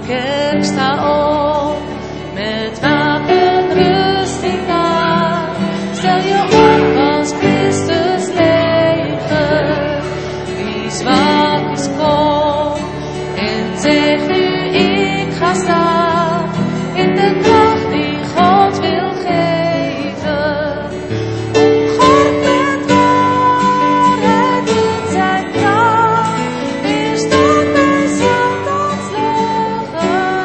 kerk sta op met wapenrusting aan. Stel je op als Christus leger. Wie zwak is, kom en zeg nu: ik ga staan in de kracht die God wil geven. Omgord met waarheid in zijn kracht, weerstand bij Satans leugen.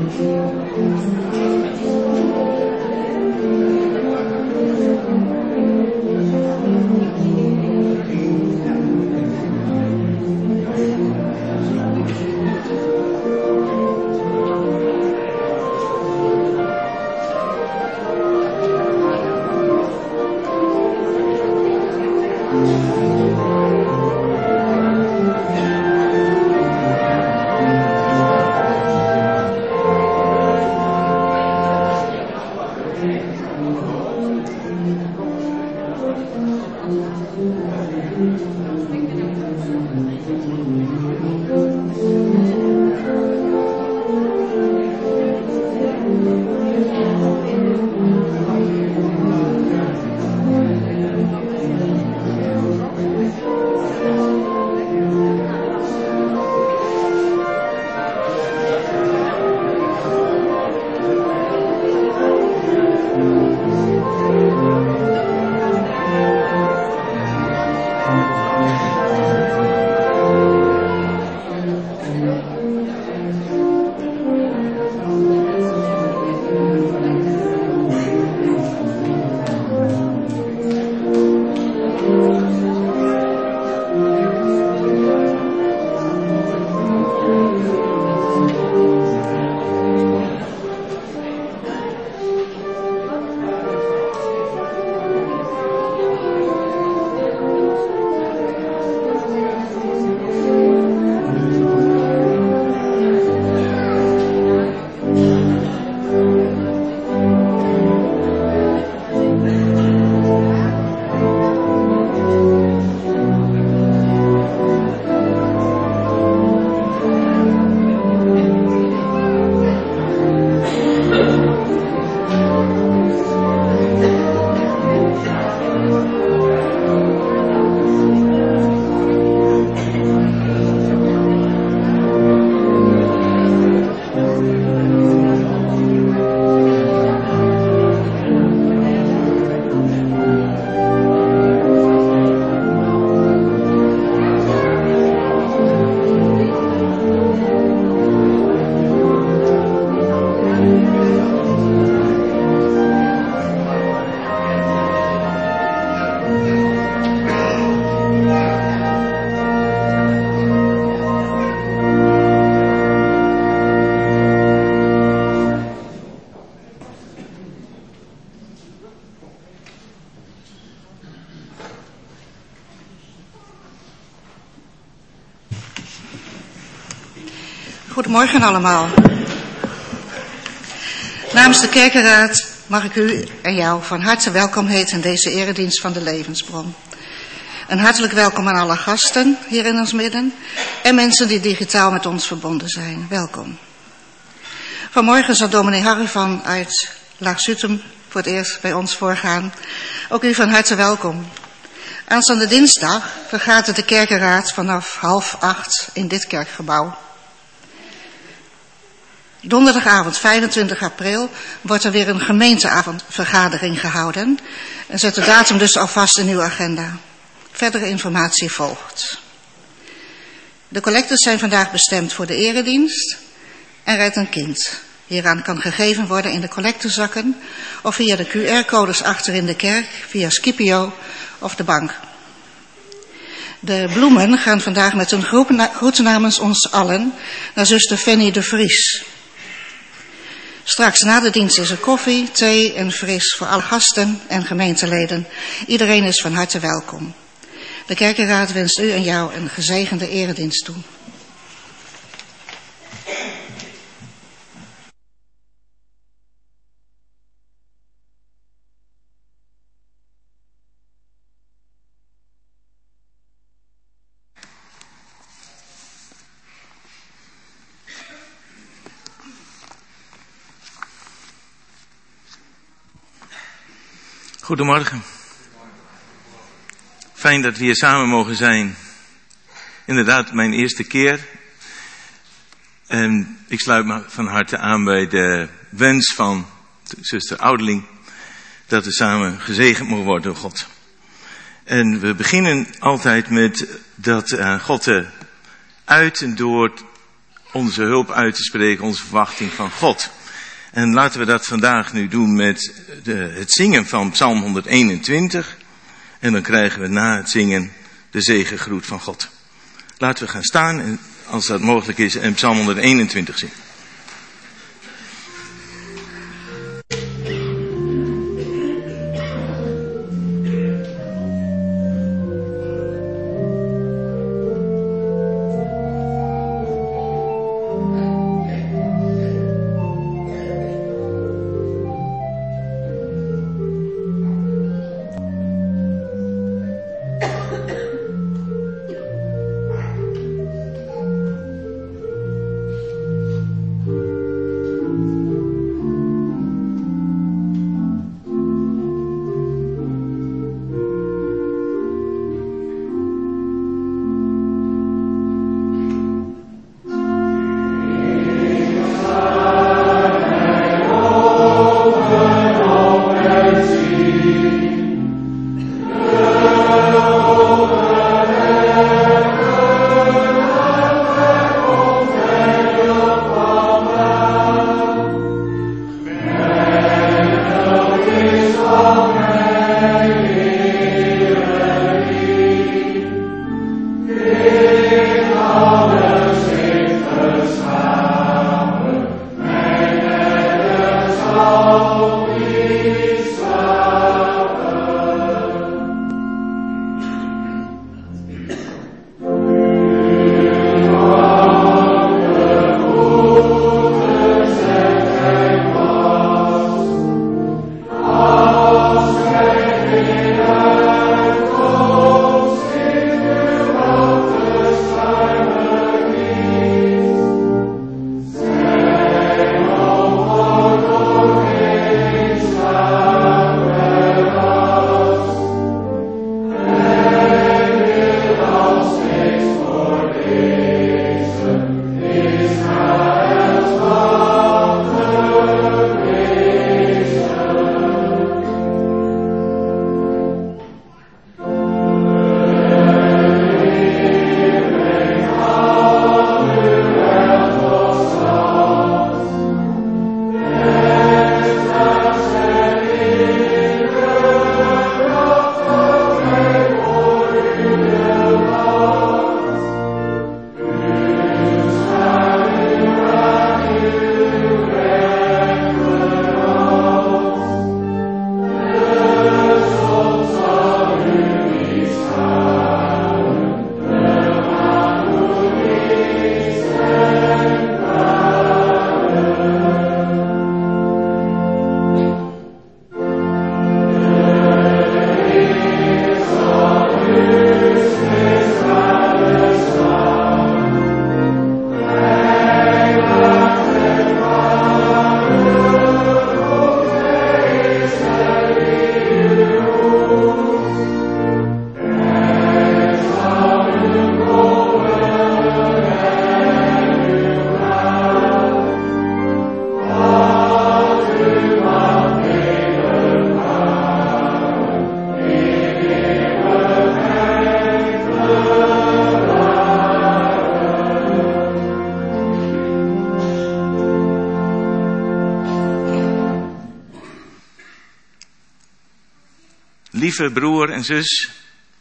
Goedemorgen allemaal. Namens de Kerkenraad mag ik u en jou van harte welkom heten in deze eredienst van de Levensbron. Een hartelijk welkom aan alle gasten hier in ons midden en mensen die digitaal met ons verbonden zijn. Welkom. Vanmorgen zal dominee Harry van uit Laag-Zutem voor het eerst bij ons voorgaan. Ook u van harte welkom. Aanstaande dinsdag vergadert de Kerkenraad vanaf 7:30 in dit kerkgebouw. Donderdagavond 25 april wordt er weer een gemeenteavondvergadering gehouden. En zet de datum dus alvast in uw agenda. Verdere informatie volgt. De collectes zijn vandaag bestemd voor de eredienst en Red een Kind. Hieraan kan gegeven worden in de collectezakken of via de QR-codes achter in de kerk, via Scipio of de bank. De bloemen gaan vandaag met een groet namens ons allen naar zuster Fanny de Vries. Straks na de dienst is er koffie, thee en fris voor alle gasten en gemeenteleden. Iedereen is van harte welkom. De Kerkenraad wenst u en jou een gezegende eredienst toe. Goedemorgen. Fijn dat we hier samen mogen zijn. Inderdaad, mijn eerste keer. En ik sluit me van harte aan bij de wens van zuster Oudeling dat we samen gezegend mogen worden door God. En we beginnen altijd met dat God uit en door onze hulp uit te spreken, onze verwachting van God. En laten we dat vandaag nu doen met het zingen van Psalm 121. En dan krijgen we na het zingen de zegengroet van God. Laten we gaan staan en als dat mogelijk is en Psalm 121 zingen. Lieve broer en zus,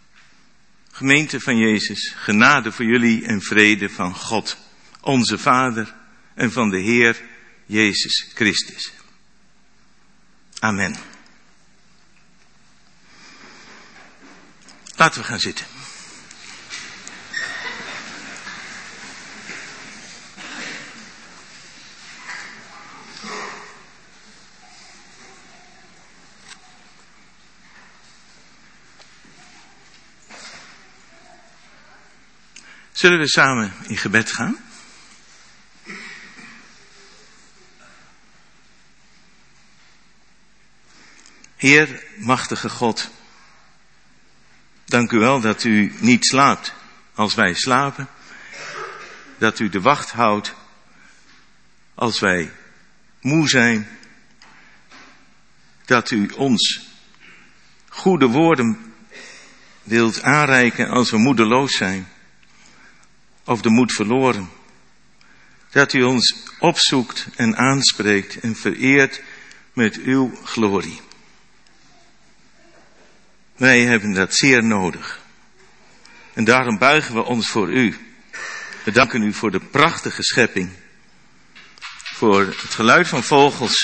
gemeente van Jezus, genade voor jullie en vrede van God, onze Vader en van de Heer Jezus Christus. Amen. Laten we gaan zitten. Zullen we samen in gebed gaan? Heer, machtige God, dank u wel dat u niet slaapt als wij slapen, dat u de wacht houdt als wij moe zijn, dat u ons goede woorden wilt aanreiken als we moedeloos zijn of de moed verloren. dat u ons opzoekt en aanspreekt en vereert met uw glorie. Wij hebben dat zeer nodig. En daarom buigen we ons voor u. We danken u voor de prachtige schepping. Voor het geluid van vogels.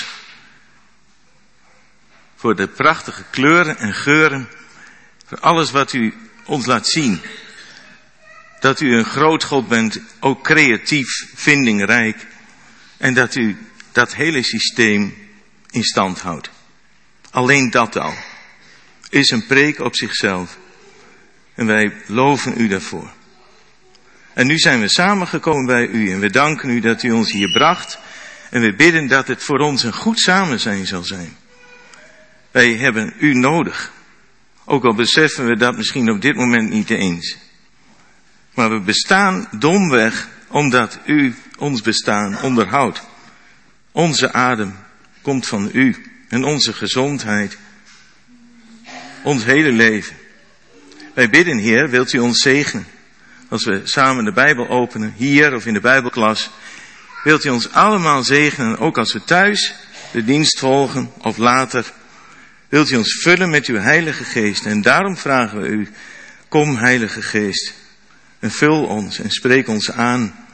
Voor de prachtige kleuren en geuren. Voor alles wat u ons laat zien. Dat u een groot God bent, ook creatief, vindingrijk. En dat u dat hele systeem in stand houdt. Alleen dat al is een preek op zichzelf. En wij loven u daarvoor. En nu zijn we samengekomen bij u en we danken u dat u ons hier bracht. En we bidden dat het voor ons een goed samenzijn zal zijn. Wij hebben u nodig. Ook al beseffen we dat misschien op dit moment niet eens. Maar we bestaan domweg omdat u ons bestaan onderhoudt. Onze adem komt van u en onze gezondheid. Ons hele leven. Wij bidden, Heer, wilt u ons zegenen. Als we samen de Bijbel openen, hier of in de Bijbelklas. Wilt u ons allemaal zegenen, ook als we thuis de dienst volgen of later. Wilt u ons vullen met uw Heilige Geest. En daarom vragen we u, kom Heilige Geest. En vul ons en spreek ons aan.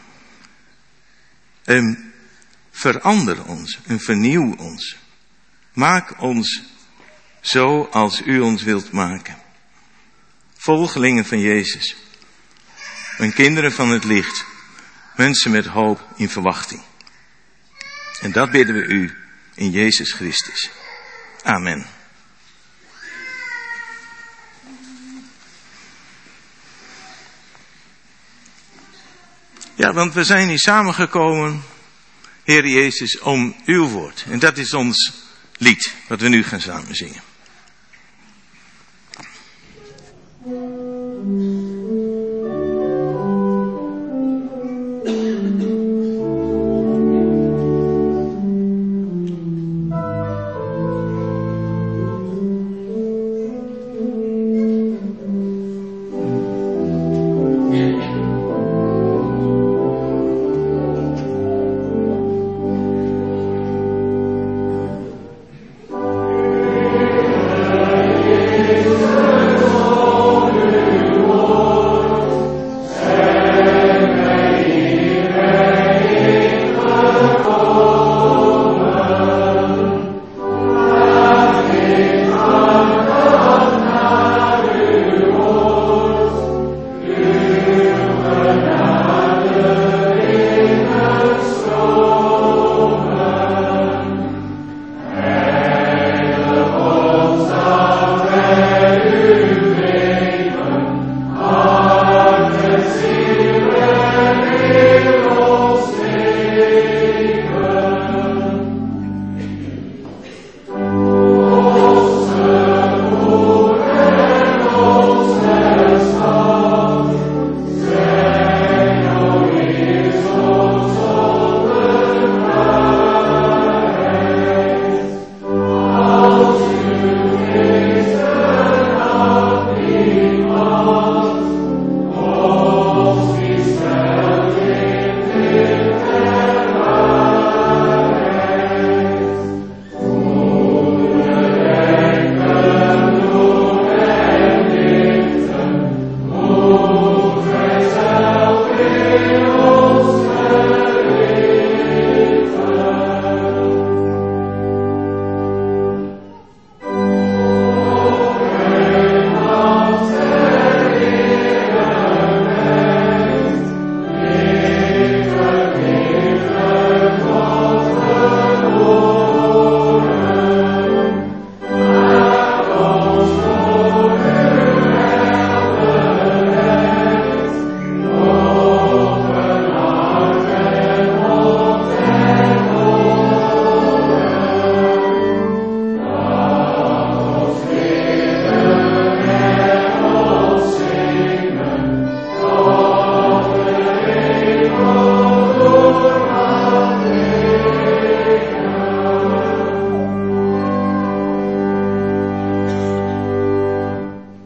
En verander ons en vernieuw ons. Maak ons zo als u ons wilt maken. Volgelingen van Jezus. En kinderen van het licht. Mensen met hoop in verwachting. En dat bidden we u in Jezus Christus. Amen. Ja, want we zijn hier samengekomen, Heer Jezus, om uw woord. En dat is ons lied, wat we nu gaan samen zingen.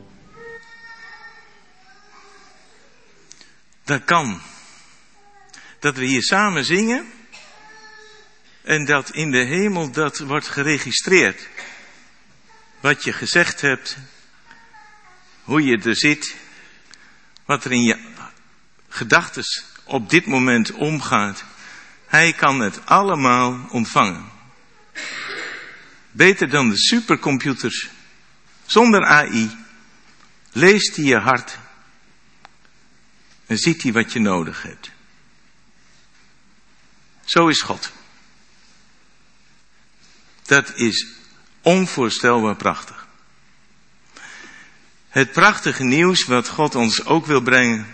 Dat kan. Dat we hier samen zingen. En dat in de hemel dat wordt geregistreerd. Wat je gezegd hebt. Hoe je er zit. Wat er in je gedachten op dit moment omgaat. Hij kan het allemaal ontvangen. Beter dan de supercomputers. Zonder AI. Leest hij je hart. En ziet hij wat je nodig hebt. Zo is God. Dat is onvoorstelbaar prachtig. Het prachtige nieuws wat God ons ook wil brengen.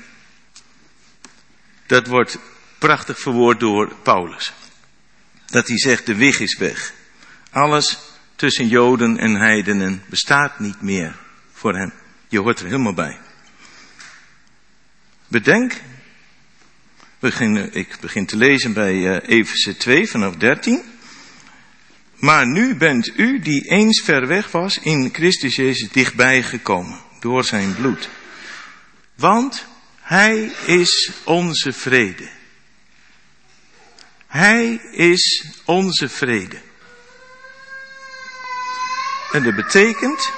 Dat wordt prachtig verwoord door Paulus. Dat hij zegt, de wig is weg. Alles tussen Joden en heidenen bestaat niet meer voor hem. Je hoort er helemaal bij. Bedenk, ik begin te lezen bij Efeze 2 vanaf 13. Maar nu bent u die eens ver weg was in Christus Jezus dichtbij gekomen door zijn bloed. Want hij is onze vrede. Hij is onze vrede. En dat betekent,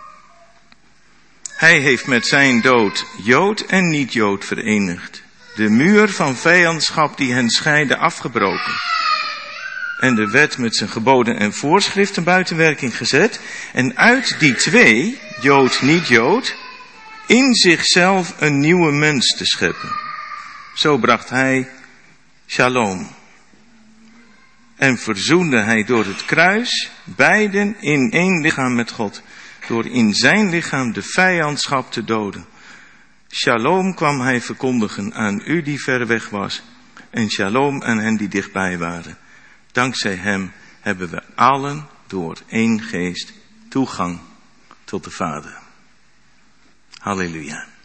hij heeft met zijn dood Jood en niet-Jood verenigd. De muur van vijandschap die hen scheidde afgebroken. En de wet met zijn geboden en voorschriften buiten werking gezet. En uit die twee, Jood, niet-Jood, in zichzelf een nieuwe mens te scheppen. Zo bracht hij shalom. En verzoende hij door het kruis beiden in één lichaam met God. Door in zijn lichaam de vijandschap te doden. Shalom kwam hij verkondigen aan u die ver weg was. En shalom aan hen die dichtbij waren. Dankzij hem hebben we allen door één geest toegang tot de Vader. Halleluja.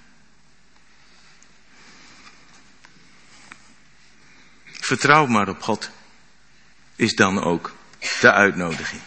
Vertrouw maar op God. Is dan ook de uitnodiging.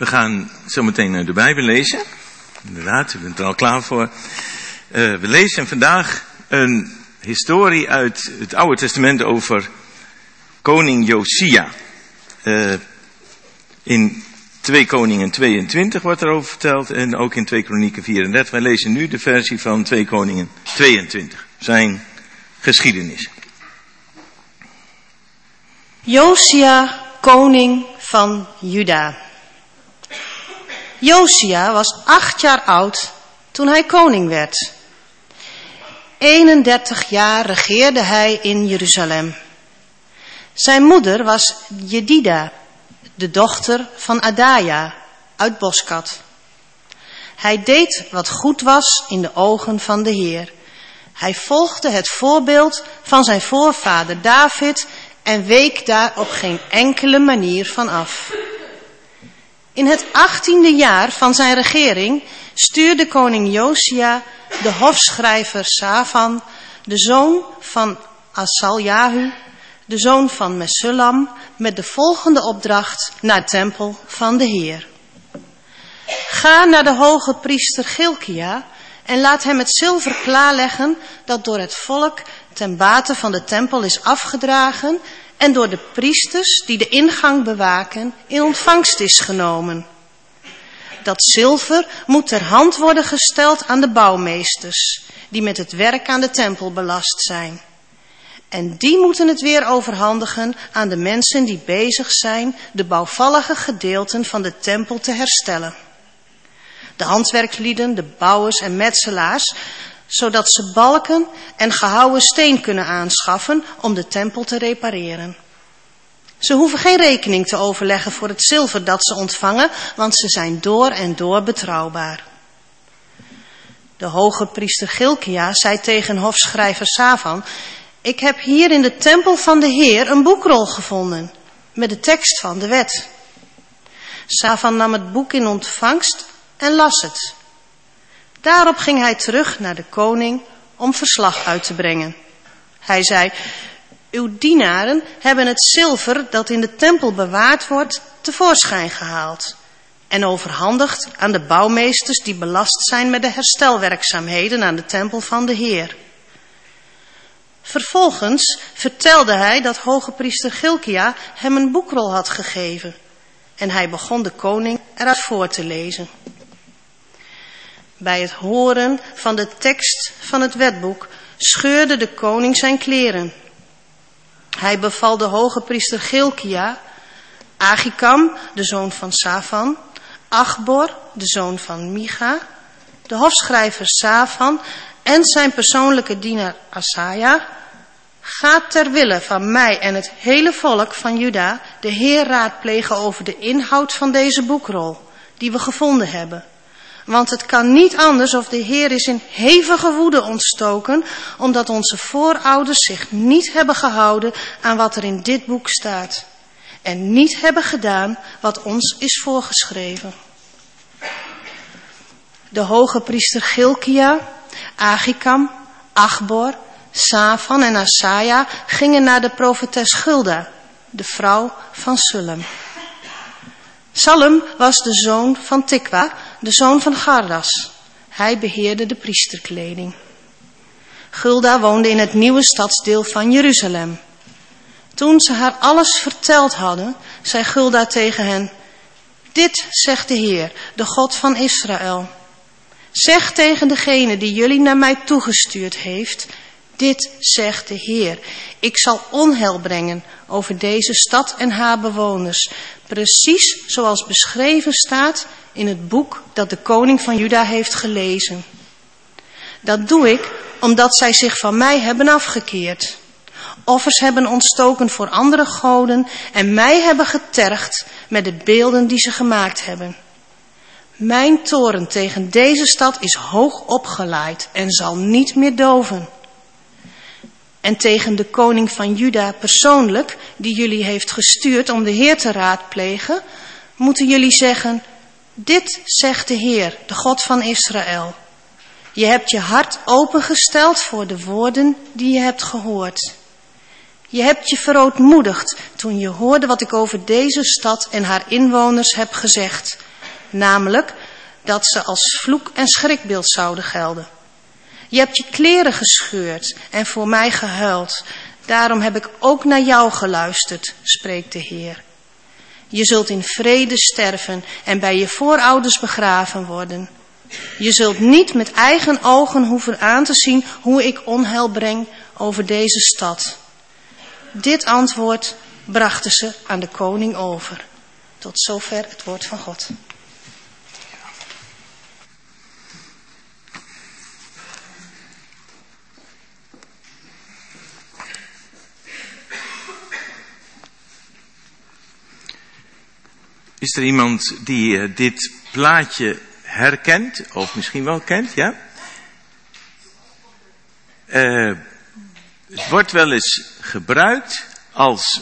We gaan zo meteen naar de Bijbel lezen. Inderdaad, u bent er al klaar voor. We lezen vandaag een historie uit het Oude Testament over koning Josia. In 2 Koningen 22 wordt erover verteld en ook in 2 Kronieken 34. Wij lezen nu de versie van 2 Koningen 22, zijn geschiedenis. Josia, koning van Juda. Josia was 8 jaar oud toen hij koning werd. 31 jaar regeerde hij in Jeruzalem. Zijn moeder was Jedida, de dochter van Adaja uit Boskat. Hij deed wat goed was in de ogen van de Heer. Hij volgde het voorbeeld van zijn voorvader David en week daar op geen enkele manier van af. In het 18e jaar van zijn regering stuurde koning Josia de hofschrijver Safan, de zoon van Asaljahu, de zoon van Mesullam, met de volgende opdracht naar de tempel van de Heer. Ga naar de hoge priester Gilkia en laat hem het zilver klaarleggen dat door het volk ten bate van de tempel is afgedragen en door de priesters die de ingang bewaken in ontvangst is genomen. Dat zilver moet ter hand worden gesteld aan de bouwmeesters die met het werk aan de tempel belast zijn. En die moeten het weer overhandigen aan de mensen die bezig zijn de bouwvallige gedeelten van de tempel te herstellen. De handwerkslieden, de bouwers en metselaars, zodat ze balken en gehouwen steen kunnen aanschaffen om de tempel te repareren. Ze hoeven geen rekening te overleggen voor het zilver dat ze ontvangen, want ze zijn door en door betrouwbaar. De hoge priester Gilkia zei tegen hofschrijver Safan: ik heb hier in de tempel van de Heer een boekrol gevonden met de tekst van de wet. Safan nam het boek in ontvangst en las het. Daarop ging hij terug naar de koning om verslag uit te brengen. Hij zei: uw dienaren hebben het zilver dat in de tempel bewaard wordt tevoorschijn gehaald en overhandigd aan de bouwmeesters die belast zijn met de herstelwerkzaamheden aan de tempel van de Heer. Vervolgens vertelde hij dat hoge priester Gilkia hem een boekrol had gegeven en hij begon de koning eruit voor te lezen. Bij het horen van de tekst van het wetboek scheurde de koning zijn kleren. Hij beval de hoge priester Gilkia, Achikam, de zoon van Safan, Achbor, de zoon van Micha, de hofschrijver Safan en zijn persoonlijke dienaar Asaja: ga ter wille van mij en het hele volk van Juda de Heer raadplegen over de inhoud van deze boekrol die we gevonden hebben. Want het kan niet anders of de Heer is in hevige woede ontstoken, omdat onze voorouders zich niet hebben gehouden aan wat er in dit boek staat. En niet hebben gedaan wat ons is voorgeschreven. De hoge priester Gilkia, Achikam, Achbor, Safan en Asaja gingen naar de profetes Hulda, de vrouw van Sullem. Salem was de zoon van Tikwa, de zoon van Gardas. Hij beheerde de priesterkleding. Hulda woonde in het nieuwe stadsdeel van Jeruzalem. Toen ze haar alles verteld hadden, zei Hulda tegen hen: dit zegt de Heer, de God van Israël. Zeg tegen degene die jullie naar mij toegestuurd heeft: dit zegt de Heer, ik zal onheil brengen over deze stad en haar bewoners, precies zoals beschreven staat in het boek dat de koning van Juda heeft gelezen. Dat doe ik omdat zij zich van mij hebben afgekeerd, offers hebben ontstoken voor andere goden en mij hebben getergd met de beelden die ze gemaakt hebben. Mijn toorn tegen deze stad is hoog opgelaaid en zal niet meer doven. En tegen de koning van Juda persoonlijk, die jullie heeft gestuurd om de Heer te raadplegen, moeten jullie zeggen: dit zegt de Heer, de God van Israël. Je hebt je hart opengesteld voor de woorden die je hebt gehoord. Je hebt je verootmoedigd toen je hoorde wat ik over deze stad en haar inwoners heb gezegd. namelijk dat ze als vloek en schrikbeeld zouden gelden. Je hebt je kleren gescheurd en voor mij gehuild. Daarom heb ik ook naar jou geluisterd, spreekt de Heer. Je zult in vrede sterven en bij je voorouders begraven worden. Je zult niet met eigen ogen hoeven aan te zien hoe ik onheil breng over deze stad. Dit antwoord brachten ze aan de koning over. Tot zover het woord van God. Is er iemand die dit plaatje herkent, of misschien wel kent, ja? Het wordt wel eens gebruikt als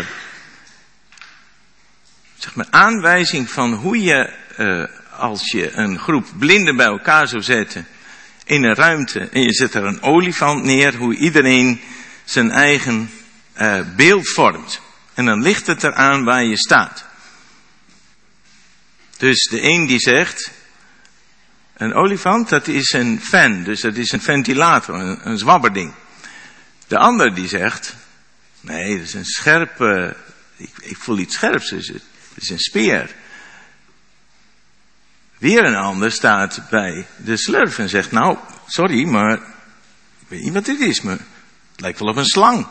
zeg maar aanwijzing van hoe je, als je een groep blinden bij elkaar zou zetten in een ruimte en je zet er een olifant neer, hoe iedereen zijn eigen beeld vormt. En dan ligt het eraan waar je staat. Dus de een die zegt, een olifant dat is een fan, dus dat is een ventilator, een zwabberding. De ander die zegt, nee, dat is een scherpe, ik voel iets scherps, het is een speer. Weer een ander staat bij de slurf en zegt, nou, sorry, maar ik weet niet wat dit is, maar het lijkt wel op een slang.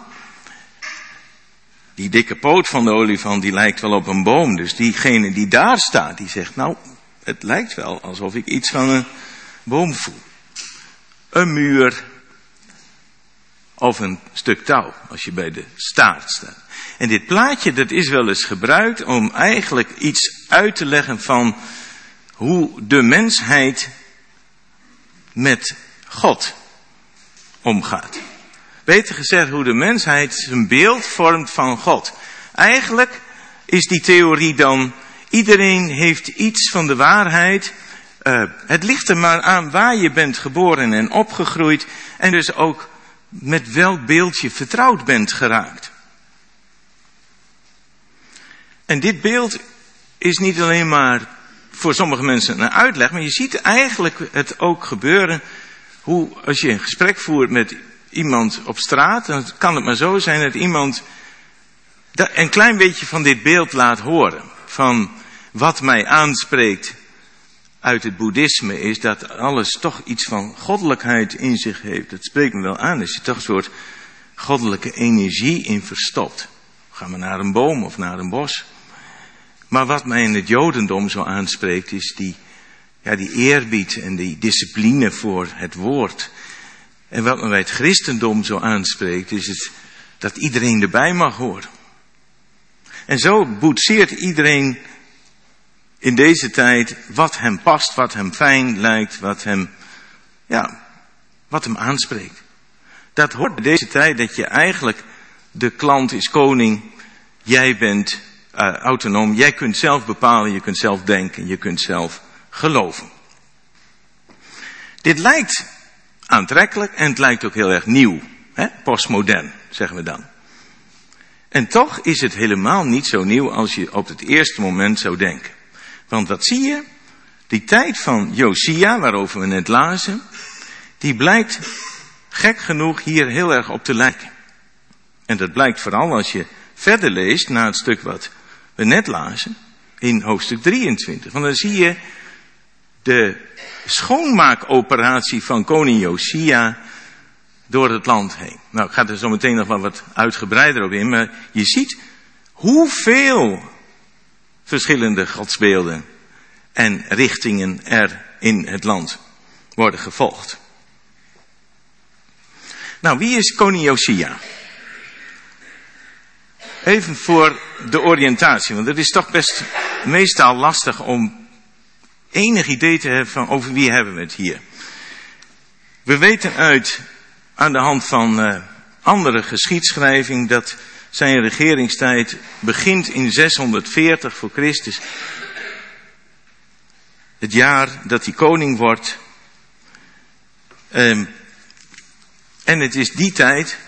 Die dikke poot van de olifant, die lijkt wel op een boom. Dus diegene die daar staat, die zegt, nou, het lijkt wel alsof ik iets van een boom voel. Een muur of een stuk touw, als je bij de staart staat. En dit plaatje, dat is wel eens gebruikt om eigenlijk iets uit te leggen van hoe de mensheid met God omgaat. Beter gezegd, hoe de mensheid zijn beeld vormt van God. Eigenlijk is die theorie dan, iedereen heeft iets van de waarheid. Het ligt er maar aan waar je bent geboren en opgegroeid. En dus ook met welk beeld je vertrouwd bent geraakt. En dit beeld is niet alleen maar voor sommige mensen een uitleg, maar je ziet eigenlijk het ook gebeuren. Hoe als je een gesprek voert met iemand op straat, dan kan het maar zo zijn dat iemand een klein beetje van dit beeld laat horen. Van wat mij aanspreekt uit het boeddhisme is dat alles toch iets van goddelijkheid in zich heeft. Dat spreekt me wel aan. Er zit toch een soort goddelijke energie in verstopt. Gaan we naar een boom of naar een bos. Maar wat mij in het Jodendom zo aanspreekt is die eerbied en die discipline voor het woord. En wat me bij het christendom zo aanspreekt is het dat iedereen erbij mag horen. En zo boetseert iedereen in deze tijd wat hem past, wat hem fijn lijkt, wat hem aanspreekt. Dat hoort bij deze tijd dat je eigenlijk, de klant is koning, jij bent autonoom, jij kunt zelf bepalen, je kunt zelf denken, je kunt zelf geloven. Dit lijkt aantrekkelijk en het lijkt ook heel erg nieuw, postmodern, zeggen we dan. En toch is het helemaal niet zo nieuw als je op het eerste moment zou denken. Want wat zie je? Die tijd van Josia, waarover we net lazen, die blijkt gek genoeg hier heel erg op te lijken. En dat blijkt vooral als je verder leest naar het stuk wat we net lazen, in hoofdstuk 23. Want dan zie je de schoonmaakoperatie van koning Josia door het land heen. Nou, ik ga er zo meteen nog wel wat uitgebreider op in, maar je ziet hoeveel verschillende godsbeelden en richtingen er in het land worden gevolgd. Nou, wie is koning Josia? Even voor de oriëntatie, want het is toch best meestal lastig om enig idee te hebben van over wie hebben we het hier. We weten aan de hand van andere geschiedschrijving dat zijn regeringstijd begint in 640 voor Christus. Het jaar dat hij koning wordt. En het is die tijd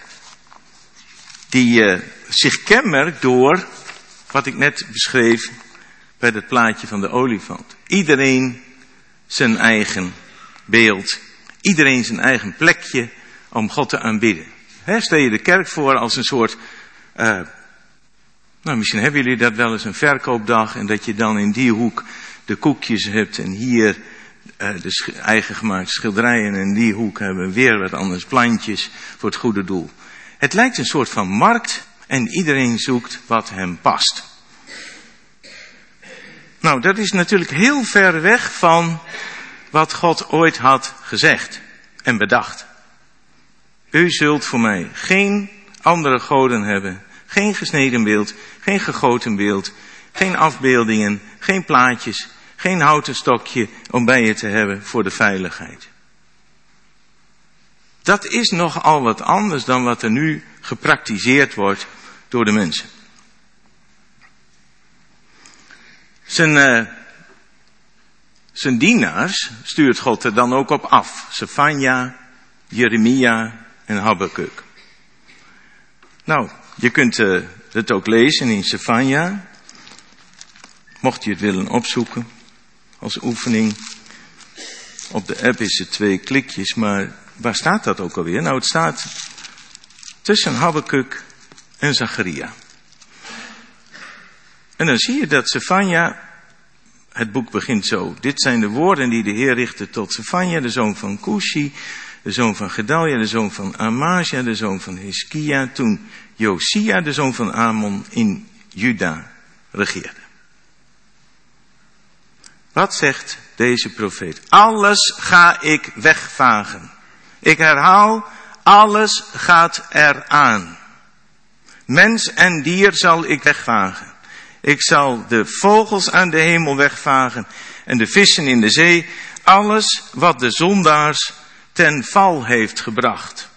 die zich kenmerkt door, wat ik net beschreef, bij het plaatje van de olifant. Iedereen zijn eigen beeld. Iedereen zijn eigen plekje om God te aanbidden. Stel je de kerk voor als een soort... misschien hebben jullie dat wel eens, een verkoopdag. En dat je dan in die hoek de koekjes hebt. En hier de eigen gemaakte schilderijen. En in die hoek hebben we weer wat anders plantjes voor het goede doel. Het lijkt een soort van markt. En iedereen zoekt wat hem past. Nou, dat is natuurlijk heel ver weg van wat God ooit had gezegd en bedacht. U zult voor mij geen andere goden hebben, geen gesneden beeld, geen gegoten beeld, geen afbeeldingen, geen plaatjes, geen houten stokje om bij je te hebben voor de veiligheid. Dat is nogal wat anders dan wat er nu gepraktiseerd wordt door de mensen. Zijn dienaars stuurt God er dan ook op af. Sefanja, Jeremia en Habakuk. Nou, je kunt het ook lezen in Sefanja. Mocht je het willen opzoeken als oefening. Op de app is het 2 klikjes, maar waar staat dat ook alweer? Nou, het staat tussen Habakuk en Zacharia. En dan zie je dat Sefanja, het boek begint zo. Dit zijn de woorden die de Heer richtte tot Sefanja, de zoon van Cushi, de zoon van Gedalia, de zoon van Amazia, de zoon van Hiskia, toen Josia, de zoon van Amon, in Juda regeerde. Wat zegt deze profeet? Alles ga ik wegvagen. Ik herhaal, alles gaat eraan. Mens en dier zal ik wegvagen. Ik zal de vogels aan de hemel wegvagen en de vissen in de zee. Alles wat de zondaars ten val heeft gebracht.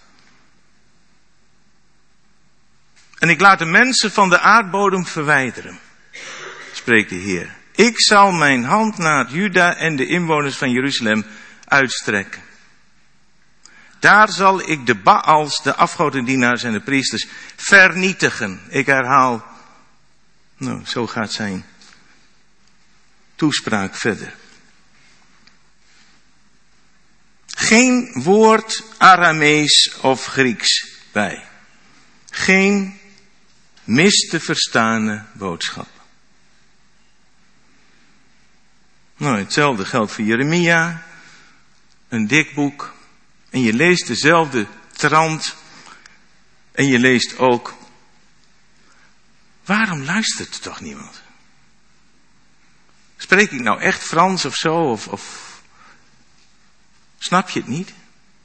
En ik laat de mensen van de aardbodem verwijderen, spreekt de Heer. Ik zal mijn hand naar Juda en de inwoners van Jeruzalem uitstrekken. Daar zal ik de Baals, de afgodendienaars en de priesters vernietigen. Ik herhaal, nou, zo gaat zijn toespraak verder. Geen woord Aramees of Grieks bij. Geen mis te verstane boodschap. Nou, hetzelfde geldt voor Jeremia. Een dik boek. En je leest dezelfde trant. En je leest ook, waarom luistert er toch niemand? Spreek ik nou echt Frans of zo? Of snap je het niet?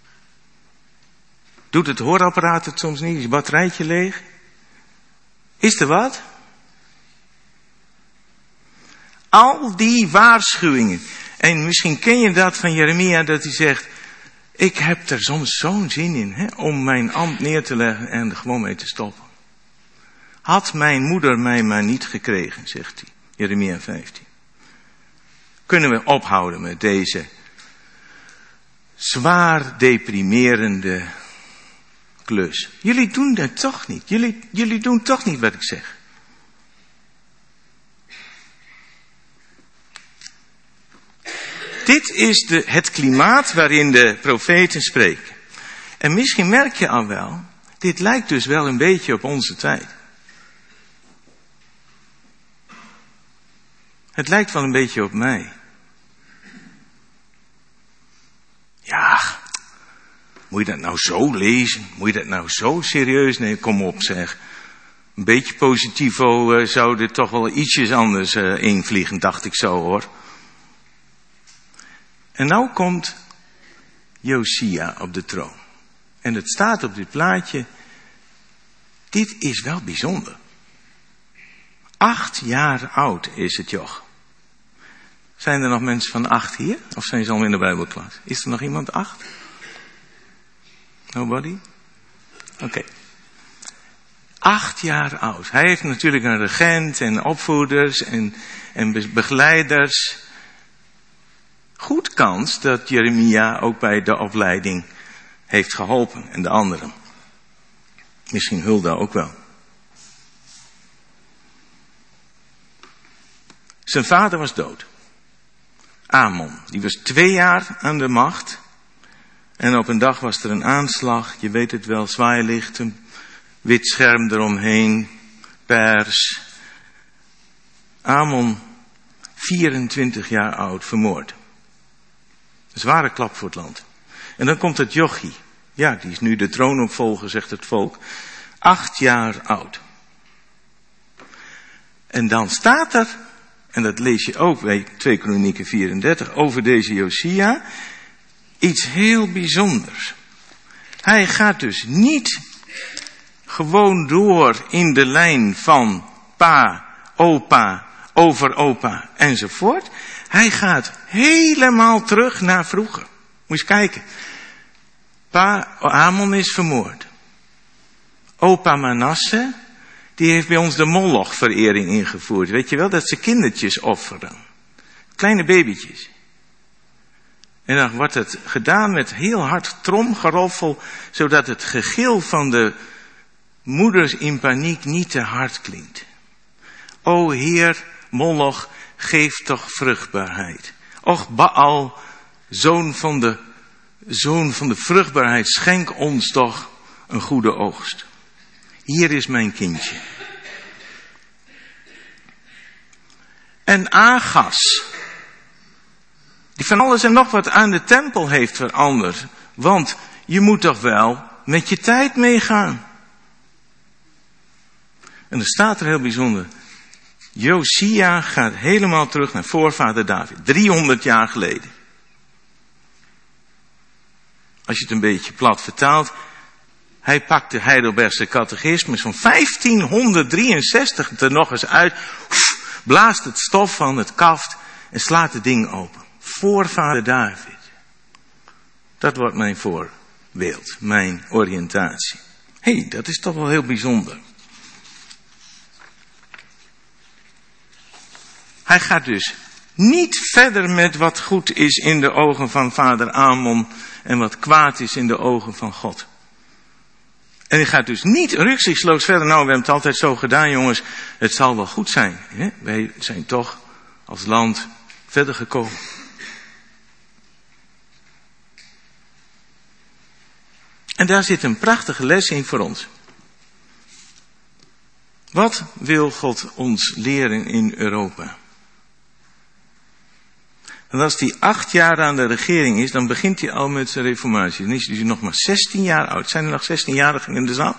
Doet het hoorapparaat het soms niet? Is je batterijtje leeg? Is er wat? Al die waarschuwingen. En misschien ken je dat van Jeremia, dat hij zegt, ik heb er soms zo'n zin in, om mijn ambt neer te leggen en er gewoon mee te stoppen. Had mijn moeder mij maar niet gekregen, zegt hij. Jeremia 15. Kunnen we ophouden met deze zwaar deprimerende klus. Jullie doen dat toch niet. Jullie doen toch niet wat ik zeg. Dit is het klimaat waarin de profeten spreken. En misschien merk je al wel, dit lijkt dus wel een beetje op onze tijd. Het lijkt wel een beetje op mij. Ja, moet je dat nou zo lezen? Moet je dat nou zo serieus nemen? Kom op zeg. Een beetje positivo zou er toch wel ietsjes anders invliegen, dacht ik zo hoor. En nou komt Josia op de troon. En het staat op dit plaatje, dit is wel bijzonder. 8 jaar oud is het joch. Zijn er nog mensen van 8 hier? Of zijn ze al in de Bijbelklas? Is er nog iemand 8? Nobody? Oké. 8 jaar oud. Hij heeft natuurlijk een regent en opvoeders en begeleiders. Goed kans dat Jeremia ook bij de opleiding heeft geholpen en de anderen. Misschien Hulda ook wel. Zijn vader was dood. Amon, die was 2 jaar aan de macht. En op een dag was er een aanslag, je weet het wel, zwaailicht, een wit scherm eromheen, pers. Amon, 24 jaar oud, vermoord. Een zware klap voor het land. En dan komt het jochie. Ja, die is nu de troonopvolger, zegt het volk. 8 jaar oud. En dan staat er, en dat lees je ook bij 2 Kronieken 34, over deze Josia, iets heel bijzonders. Hij gaat dus niet gewoon door in de lijn van pa, opa, overopa enzovoort. Hij gaat helemaal terug naar vroeger. Moet je kijken. Pa Amon is vermoord. Opa Manasse, die heeft bij ons de Moloch-verering ingevoerd. Weet je wel, dat ze kindertjes offeren. Kleine babytjes. En dan wordt het gedaan met heel hard tromgeroffel, zodat het gegil van de moeders in paniek niet te hard klinkt. O Heer, Moloch, geef toch vruchtbaarheid. Och Baal, zoon van de vruchtbaarheid, schenk ons toch een goede oogst. Hier is mijn kindje. En Agas, die van alles en nog wat aan de tempel heeft veranderd. Want je moet toch wel met je tijd meegaan. En er staat er heel bijzonder. Josia gaat helemaal terug naar voorvader David. 300 jaar geleden. Als je het een beetje plat vertaalt. Hij pakt de Heidelbergse catechismus van 1563 er nog eens uit. Blaast het stof van het kaft en slaat het ding open. Voorvader David. Dat wordt mijn voorbeeld, mijn oriëntatie. Hé, dat is toch wel heel bijzonder. Hij gaat dus niet verder met wat goed is in de ogen van vader Amon en wat kwaad is in de ogen van God. En hij gaat dus niet rukzichtloos verder. Nou, we hebben het altijd zo gedaan, jongens. Het zal wel goed zijn. Hè? Wij zijn toch als land verder gekomen. En daar zit een prachtige les in voor ons. Wat wil God ons leren in Europa? En als hij 8 jaar aan de regering is, dan begint hij al met zijn reformatie. Dan is hij nog maar 16 jaar oud. Zijn er nog 16-jarigen in de zaal?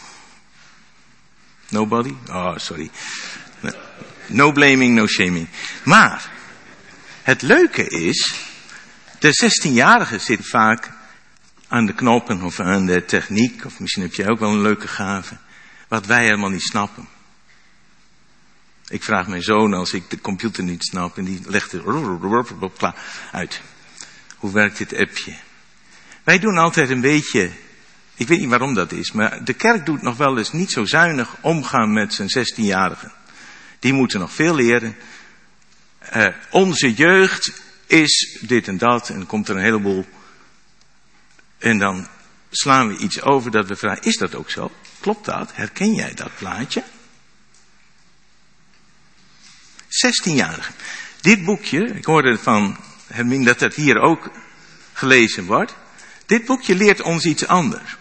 Nobody? Oh, sorry. No blaming, no shaming. Maar, het leuke is, de 16-jarigen zitten vaak aan de knoppen of aan de techniek, of misschien heb jij ook wel een leuke gave, wat wij helemaal niet snappen. Ik vraag mijn zoon als ik de computer niet snap en die legt het uit. Hoe werkt dit appje? Wij doen altijd een beetje, ik weet niet waarom dat is, maar de kerk doet nog wel eens niet zo zuinig omgaan met zijn 16-jarigen. Die moeten nog veel leren. Onze jeugd is dit en dat en dan komt er een heleboel. En dan slaan we iets over dat we vragen, is dat ook zo? Klopt dat? Herken jij dat plaatje? 16-jarigen. Dit boekje, ik hoorde van Hermine dat hier ook gelezen wordt. Dit boekje leert ons iets anders.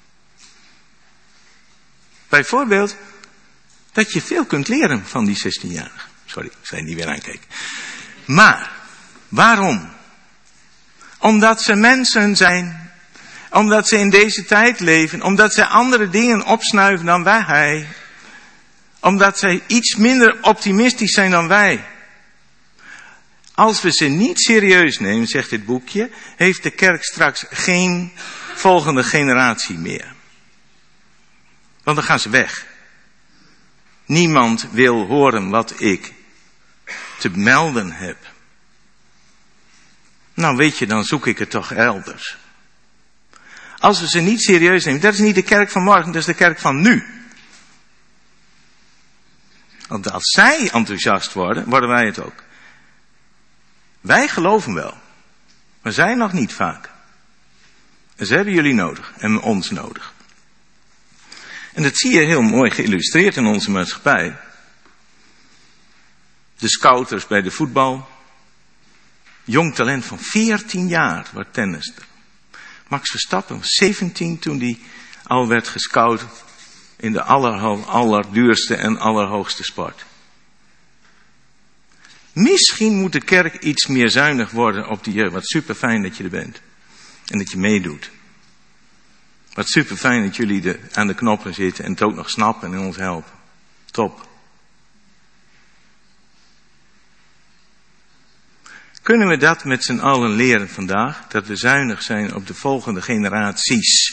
Bijvoorbeeld, dat je veel kunt leren van die 16-jarigen. Sorry, ik zei niet weer aankijken. Maar, waarom? Omdat ze mensen zijn. Omdat ze in deze tijd leven. Omdat ze andere dingen opsnuiven dan wij. Omdat zij iets minder optimistisch zijn dan wij. Als we ze niet serieus nemen, zegt dit boekje, heeft de kerk straks geen volgende generatie meer. Want dan gaan ze weg. Niemand wil horen wat ik te melden heb. Nou weet je, dan zoek ik het toch elders. Als we ze niet serieus nemen, dat is niet de kerk van morgen, dat is de kerk van nu. Want als zij enthousiast worden, worden wij het ook. Wij geloven wel, maar zij nog niet vaak. En ze hebben jullie nodig en ons nodig. En dat zie je heel mooi geïllustreerd in onze maatschappij. De scouters bij de voetbal. Jong talent van 14 jaar wordt tennister. Max Verstappen was 17 toen hij al werd gescout in de allerduurste en allerhoogste sport. Misschien moet de kerk iets meer zuinig worden op die jeugd. Wat super fijn dat je er bent. En dat je meedoet. Wat super fijn dat jullie aan de knoppen zitten en het ook nog snappen en ons helpen. Top. Kunnen we dat met z'n allen leren vandaag? Dat we zuinig zijn op de volgende generaties.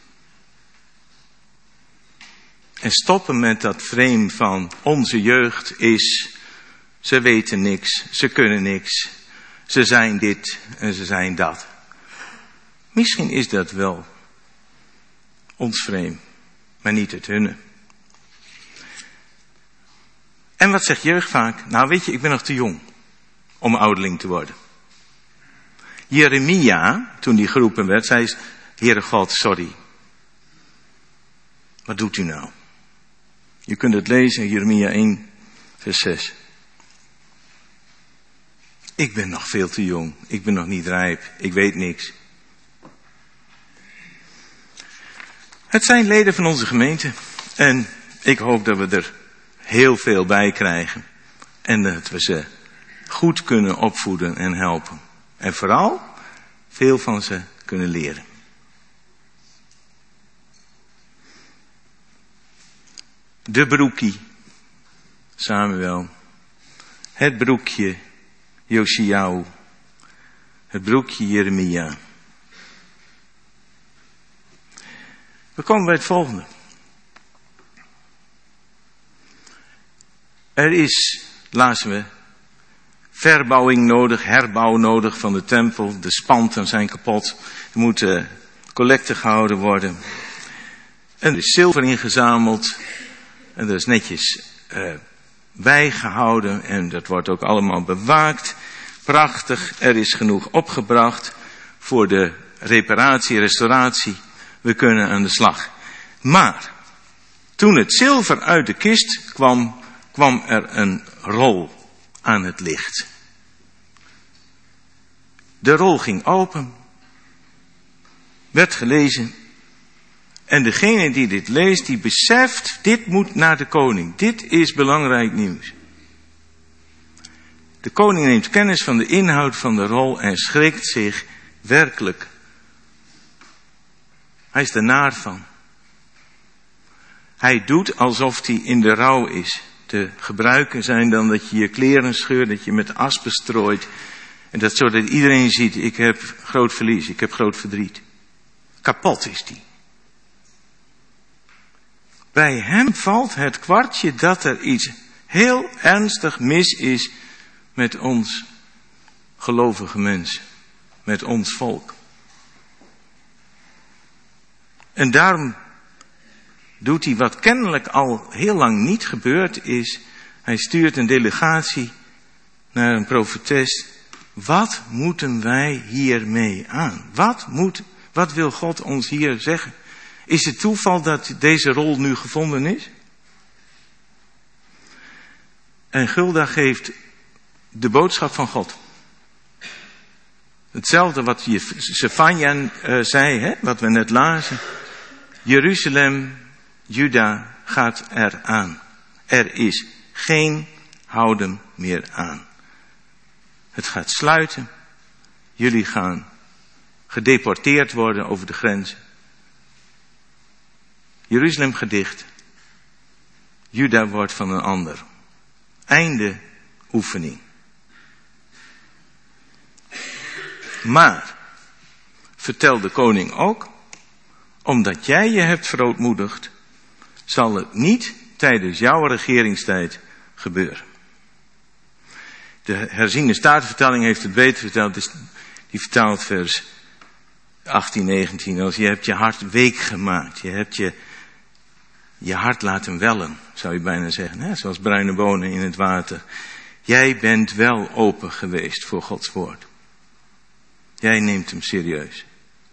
En stoppen met dat frame van onze jeugd is, ze weten niks, ze kunnen niks, ze zijn dit en ze zijn dat. Misschien is dat wel ons frame, maar niet het hunne. En wat zegt jeugd vaak? Nou weet je, ik ben nog te jong om ouderling te worden. Jeremia, toen die geroepen werd, zei: Heere God, sorry. Wat doet u nou? Je kunt het lezen in Jeremia 1, vers 6. Ik ben nog veel te jong. Ik ben nog niet rijp. Ik weet niks. Het zijn leden van onze gemeente. En ik hoop dat we er heel veel bij krijgen. En dat we ze goed kunnen opvoeden en helpen. En vooral veel van ze kunnen leren. De broekie, Samuel. Het broekje, Josiau. Het broekje, Jeremia. We komen bij het volgende. Er is, lazen we, verbouwing nodig, herbouw nodig van de tempel. De spanten zijn kapot. Er moet collecte gehouden worden. En er is zilver ingezameld. En er is netjes bijgehouden. En dat wordt ook allemaal bewaakt. Prachtig. Er is genoeg opgebracht voor de reparatie, restauratie. We kunnen aan de slag. Maar toen het zilver uit de kist kwam, kwam er een rol aan het licht. De rol ging open. Werd gelezen. En degene die dit leest, die beseft, dit moet naar de koning. Dit is belangrijk nieuws. De koning neemt kennis van de inhoud van de rol en schrikt zich werkelijk. Hij is er naar van. Hij doet alsof hij in de rouw is. De gebruiken zijn dan dat je je kleren scheurt, dat je met as bestrooit. En dat zodat iedereen ziet, ik heb groot verlies, ik heb groot verdriet. Kapot is die. Bij hem valt het kwartje dat er iets heel ernstig mis is met ons gelovige mensen. Met ons volk. En daarom doet hij wat kennelijk al heel lang niet gebeurd is. Hij stuurt een delegatie naar een profetes. Wat moeten wij hiermee aan? Wat wil God ons hier zeggen? Is het toeval dat deze rol nu gevonden is? En Hulda geeft de boodschap van God. Hetzelfde wat Sefania zei, hè, wat we net lazen. Jeruzalem, Juda gaat eraan. Er is geen houden meer aan. Het gaat sluiten. Jullie gaan gedeporteerd worden over de grenzen. Jeruzalem gedicht. Juda wordt van een ander. Einde oefening. Maar, vertelt de koning ook, omdat jij je hebt verootmoedigd, zal het niet tijdens jouw regeringstijd gebeuren. De herziene statenvertaling heeft het beter verteld. Die vertaalt vers 18, 19. Als je hebt je hart week gemaakt. Je hebt je hart laten wellen, zou je bijna zeggen. Hè? Zoals bruine bonen in het water. Jij bent wel open geweest voor Gods woord. Jij neemt hem serieus.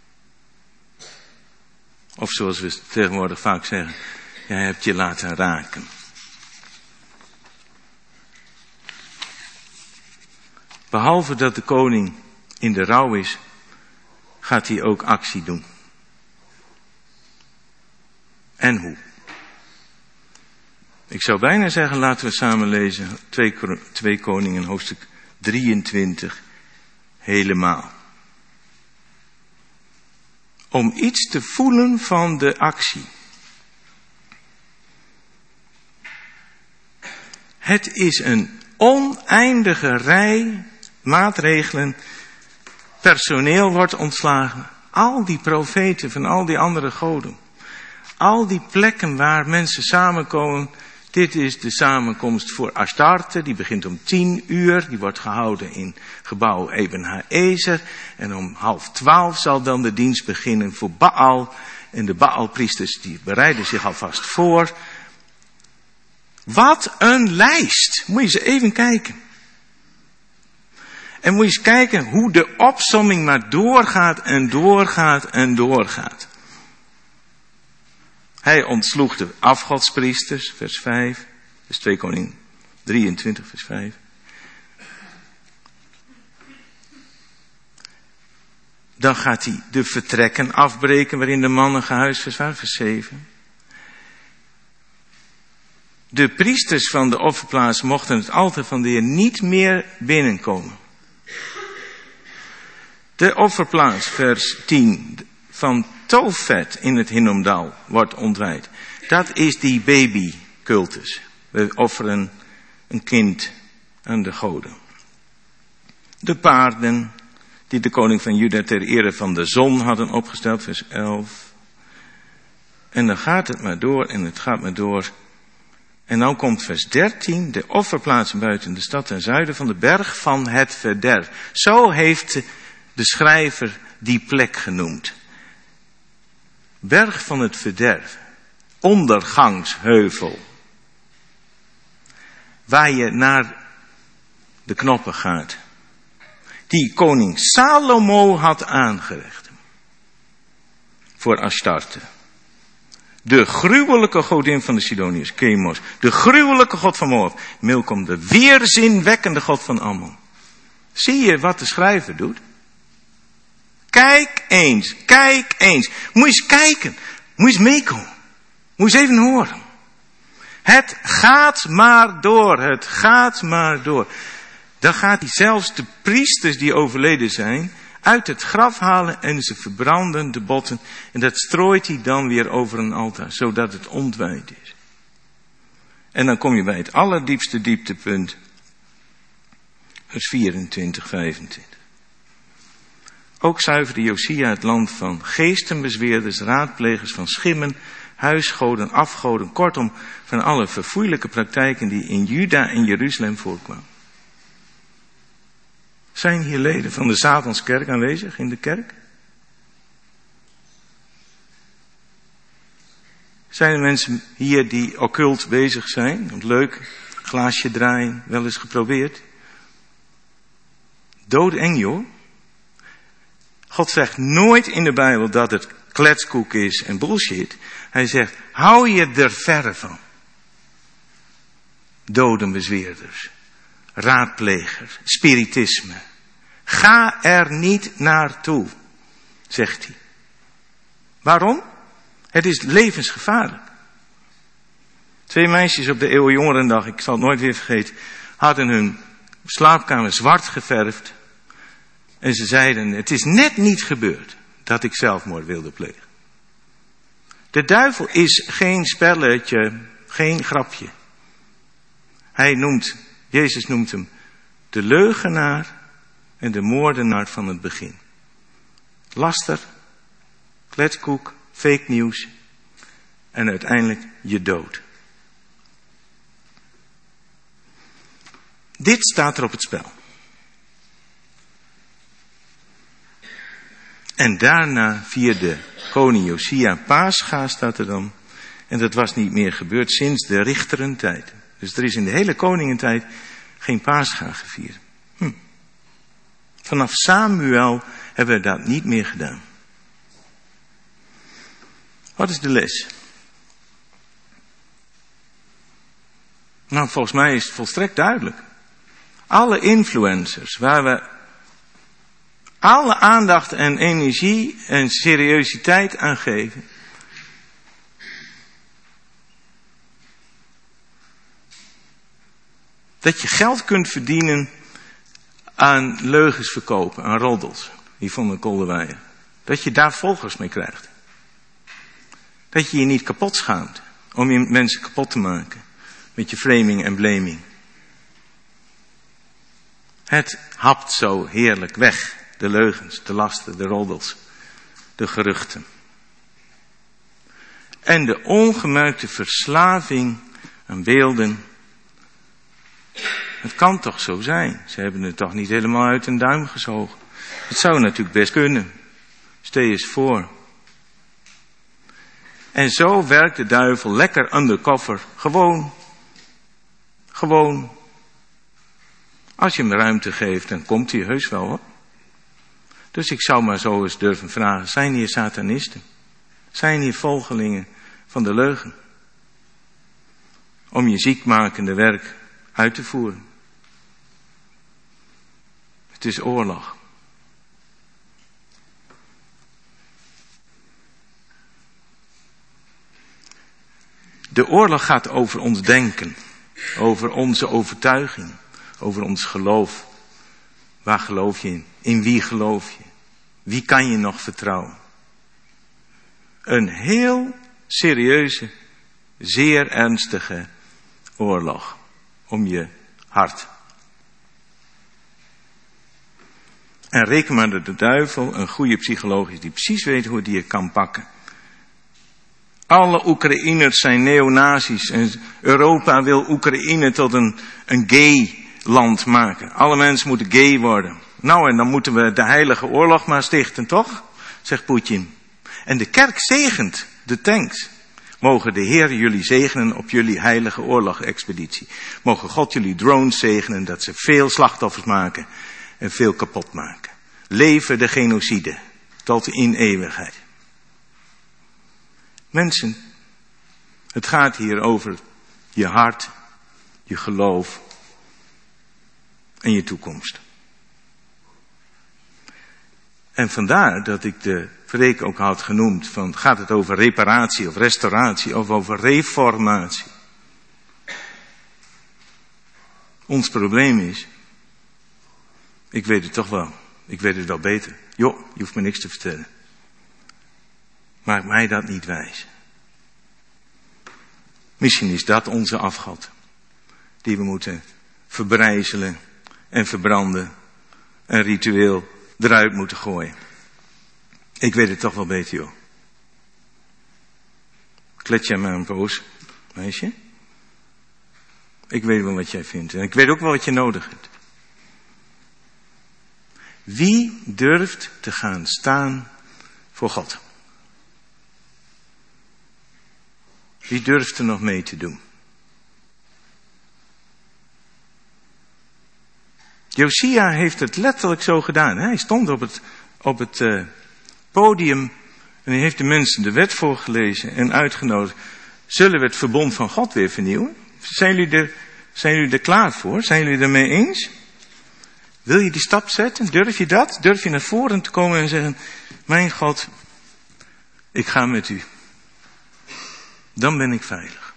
Of zoals we tegenwoordig vaak zeggen. Jij hebt je laten raken. behalve dat de koning in de rouw is, gaat hij ook actie doen. En hoe? Ik zou bijna zeggen, laten we samen lezen 2 Koningen hoofdstuk 23 helemaal. Om iets te voelen van de actie. Het is een oneindige rij maatregelen. Personeel wordt ontslagen. Al die profeten van al die andere goden. Al die plekken waar mensen samenkomen. Dit is de samenkomst voor Astarte. Die begint om 10:00. Die wordt gehouden in gebouw Eben Haezer. En om 11:30 zal dan de dienst beginnen voor Baal. En de Baalpriesters die bereiden zich alvast voor. Wat een lijst. Moet je eens even kijken. En moet je eens kijken hoe de opsomming maar doorgaat en doorgaat en doorgaat. Hij ontsloeg de afgodspriesters, vers 5. Dus 2 Koningen 23, vers 5. Dan gaat hij de vertrekken afbreken waarin de mannen gehuisvest waren, vers 7. De priesters van de offerplaats mochten het altaar van de Heer niet meer binnenkomen. De offerplaats, vers 10, van Tofet in het Hinnomdal wordt ontwijd. Dat is die babycultus. We offeren een kind aan de goden. De paarden die de koning van Juda ter ere van de zon hadden opgesteld, vers 11. En dan gaat het maar door en het gaat maar door. En nou komt vers 13, de offerplaatsen buiten de stad ten zuiden van de berg van het verderf. Zo heeft de schrijver die plek genoemd. Berg van het verderf. Ondergangsheuvel. Waar je naar de knoppen gaat. Die koning Salomo had aangerecht. Voor Astarte. De gruwelijke godin van de Sidoniërs, Chemos. De gruwelijke god van Moab, Milkom. De weerzinwekkende god van Ammon. Zie je wat de schrijver doet? Kijk eens, kijk eens. Moet je eens kijken. Moet je eens meekomen. Moet je eens even horen. Het gaat maar door, het gaat maar door. Dan gaat hij zelfs de priesters die overleden zijn uit het graf halen en ze verbranden de botten. En dat strooit hij dan weer over een altaar, zodat het ontwijd is. En dan kom je bij het allerdiepste dieptepunt. Vers 24, 25. Ook zuiverde Josia het land van geestenbezweerders, raadplegers van schimmen, huisgoden, afgoden, kortom van alle verfoeilijke praktijken die in Juda en Jeruzalem voorkwamen. Zijn hier leden van de Satanskerk aanwezig in de kerk? Zijn er mensen hier die occult bezig zijn? Leuk, glaasje draaien, wel eens geprobeerd? Doodeng joh. God zegt nooit in de Bijbel dat het kletskoek is en bullshit. Hij zegt, hou je er verre van. Dodenbezweerders, raadplegers, spiritisme. Ga er niet naartoe, zegt hij. Waarom? Het is levensgevaarlijk. 2 meisjes op de Eeuwenjongerendag, ik zal het nooit weer vergeten, hadden hun slaapkamer zwart geverfd. En ze zeiden, het is net niet gebeurd dat ik zelfmoord wilde plegen. De duivel is geen spelletje, geen grapje. Jezus noemt hem de leugenaar en de moordenaar van het begin. Laster, kletskoek, fake nieuws en uiteindelijk je dood. Dit staat er op het spel. En daarna vierde koning Josia Pascha, staat er dan. En dat was niet meer gebeurd sinds de richterentijd. Dus er is in de hele koningentijd geen Pascha gevierd. Vanaf Samuel hebben we dat niet meer gedaan. Wat is de les? Nou, volgens mij is het volstrekt duidelijk. Alle influencers, waar we alle aandacht en energie en seriositeit aan geven. Dat je geld kunt verdienen aan leugens verkopen, aan roddels. Yvonne Kolderweijer. Dat je daar volgers mee krijgt. Dat je je niet kapot schaamt om je mensen kapot te maken. Met je framing en blaming. Het hapt zo heerlijk weg. De leugens, de lasten, de roddels, de geruchten. En de ongemerkte verslaving aan beelden. Het kan toch zo zijn. Ze hebben het toch niet helemaal uit hun duim gezogen. Het zou natuurlijk best kunnen. Stel je eens voor. En zo werkt de duivel lekker undercover. Gewoon. Als je hem ruimte geeft, dan komt hij heus wel hoor. Dus ik zou maar zo eens durven vragen. Zijn hier satanisten? Zijn hier volgelingen van de leugen? Om je ziekmakende werk uit te voeren. Het is oorlog. De oorlog gaat over ons denken. Over onze overtuiging. Over ons geloof. Waar geloof je in? In wie geloof je? Wie kan je nog vertrouwen? Een heel serieuze, zeer ernstige oorlog om je hart. En reken maar dat de duivel een goede psycholoog is die precies weet hoe die je kan pakken. Alle Oekraïners zijn neonazis en Europa wil Oekraïne tot een gay land maken. Alle mensen moeten gay worden. Nou, en dan moeten we de heilige oorlog maar stichten, toch? Zegt Poetin. En de kerk zegent de tanks. Mogen de Heer jullie zegenen op jullie heilige oorlog-expeditie. Mogen God jullie drones zegenen dat ze veel slachtoffers maken en veel kapot maken. Leven de genocide tot in eeuwigheid. Mensen, het gaat hier over je hart, je geloof en je toekomst. En vandaar dat ik de preek ook had genoemd van gaat het over reparatie of restauratie of over reformatie. Ons probleem is, ik weet het toch wel, ik weet het wel beter. Joh, je hoeft me niks te vertellen. Maak mij dat niet wijs. Misschien is dat onze afgod. Die we moeten verbrijzelen en verbranden. Een ritueel eruit moeten gooien. Ik weet het toch wel beter, joh. Klets jij maar een poos, meisje. Ik weet wel wat jij vindt. En ik weet ook wel wat je nodig hebt. Wie durft te gaan staan voor God? Wie durft er nog mee te doen? Josia heeft het letterlijk zo gedaan. Hij stond op het podium en hij heeft de mensen de wet voorgelezen en uitgenodigd. Zullen we het verbond van God weer vernieuwen? Zijn jullie er klaar voor? Zijn jullie ermee eens? Wil je die stap zetten? Durf je dat? Durf je naar voren te komen en zeggen, mijn God, ik ga met u. Dan ben ik veilig.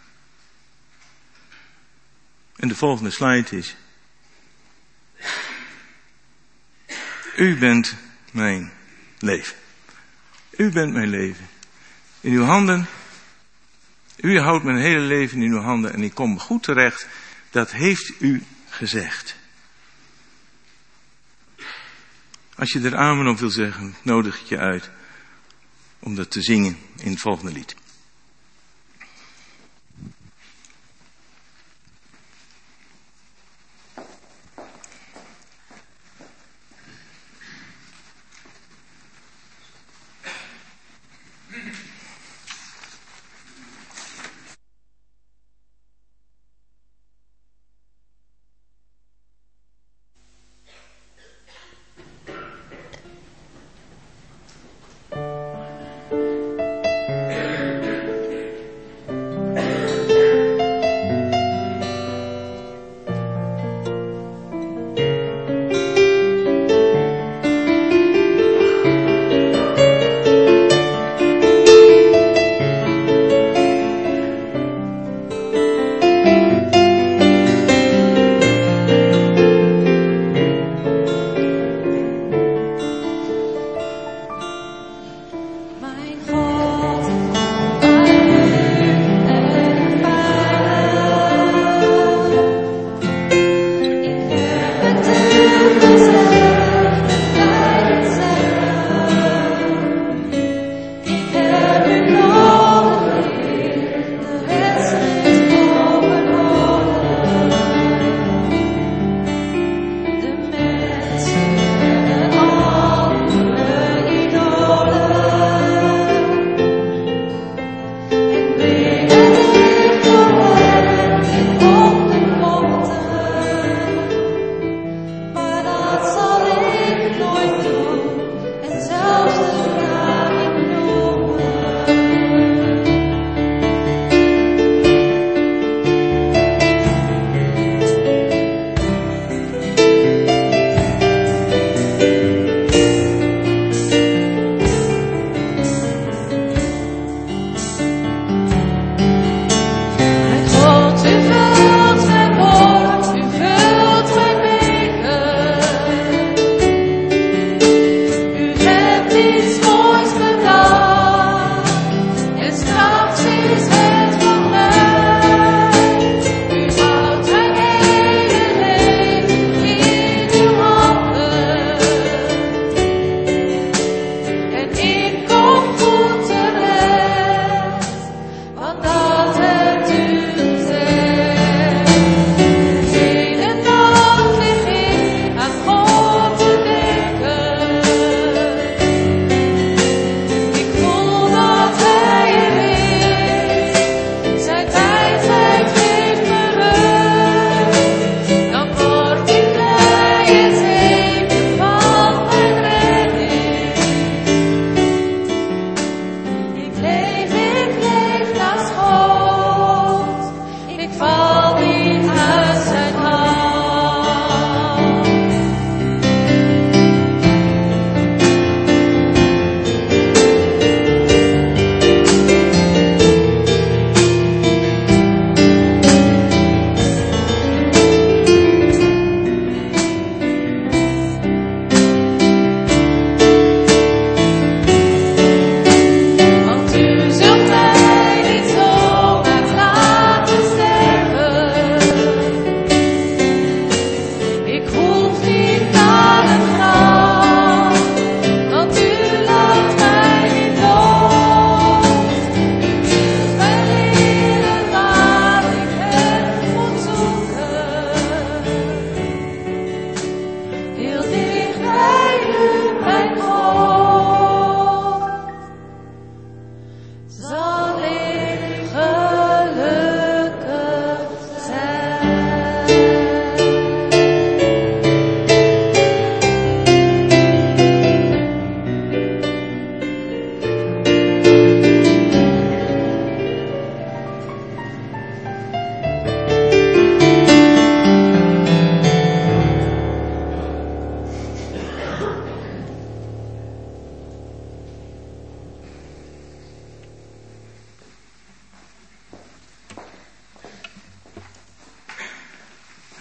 En de volgende slide is. U bent mijn leven. U bent mijn leven. In uw handen. U houdt mijn hele leven in uw handen en ik kom goed terecht. Dat heeft u gezegd. Als je er amen op wil zeggen, nodig ik je uit om dat te zingen in het volgende lied.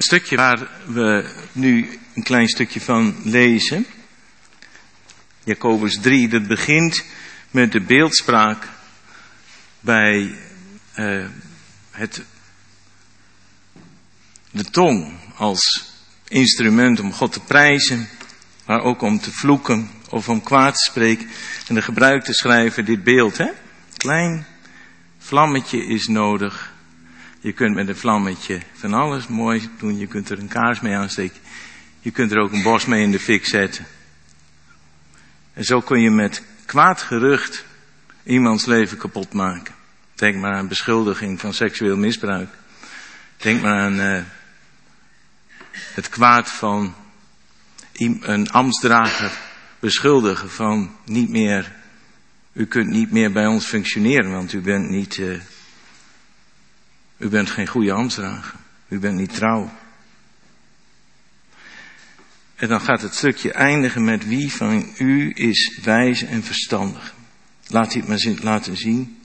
stukje waar we nu een klein stukje van lezen, Jacobus 3, dat begint met de beeldspraak bij de tong als instrument om God te prijzen, maar ook om te vloeken of om kwaad te spreken. En de gebruikte schrijver dit beeld, hè? Klein vlammetje is nodig. Je kunt met een vlammetje van alles mooi doen. Je kunt er een kaars mee aansteken. Je kunt er ook een bos mee in de fik zetten. En zo kun je met kwaad gerucht iemands leven kapot maken. Denk maar aan beschuldiging van seksueel misbruik. Denk maar aan het kwaad van een ambtsdrager beschuldigen van niet meer. U kunt niet meer bij ons functioneren, want u bent geen goede ambtsdrager. U bent niet trouw. En dan gaat het stukje eindigen met wie van u is wijs en verstandig. Laat hij het maar laten zien.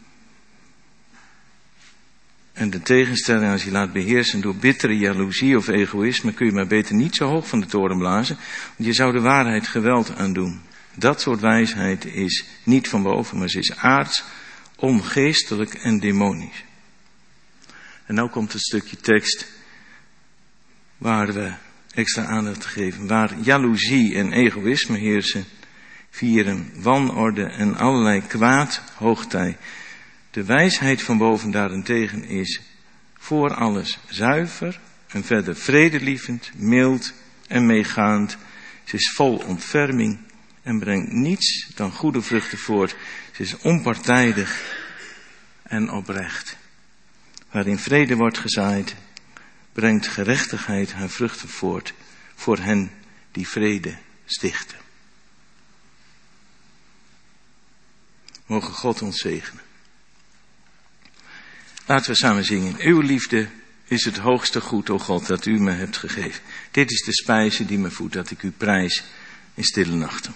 En de tegenstelling, als je laat beheersen door bittere jaloezie of egoïsme, kun je maar beter niet zo hoog van de toren blazen, want je zou de waarheid geweld aandoen. Dat soort wijsheid is niet van boven, maar ze is aards, ongeestelijk en demonisch. En nou komt het stukje tekst waar we extra aandacht geven. Waar jaloezie en egoïsme heersen, vieren wanorde en allerlei kwaad hoogtij. De wijsheid van boven daarentegen is voor alles zuiver en verder vredelievend, mild en meegaand. Ze is vol ontferming en brengt niets dan goede vruchten voort. Ze is onpartijdig en oprecht. Waarin vrede wordt gezaaid, brengt gerechtigheid haar vruchten voort voor hen die vrede stichten. Mogen God ons zegenen. Laten we samen zingen. Uw liefde is het hoogste goed, o God, dat u me hebt gegeven. Dit is de spijze die me voedt, dat ik u prijs in stille nachten.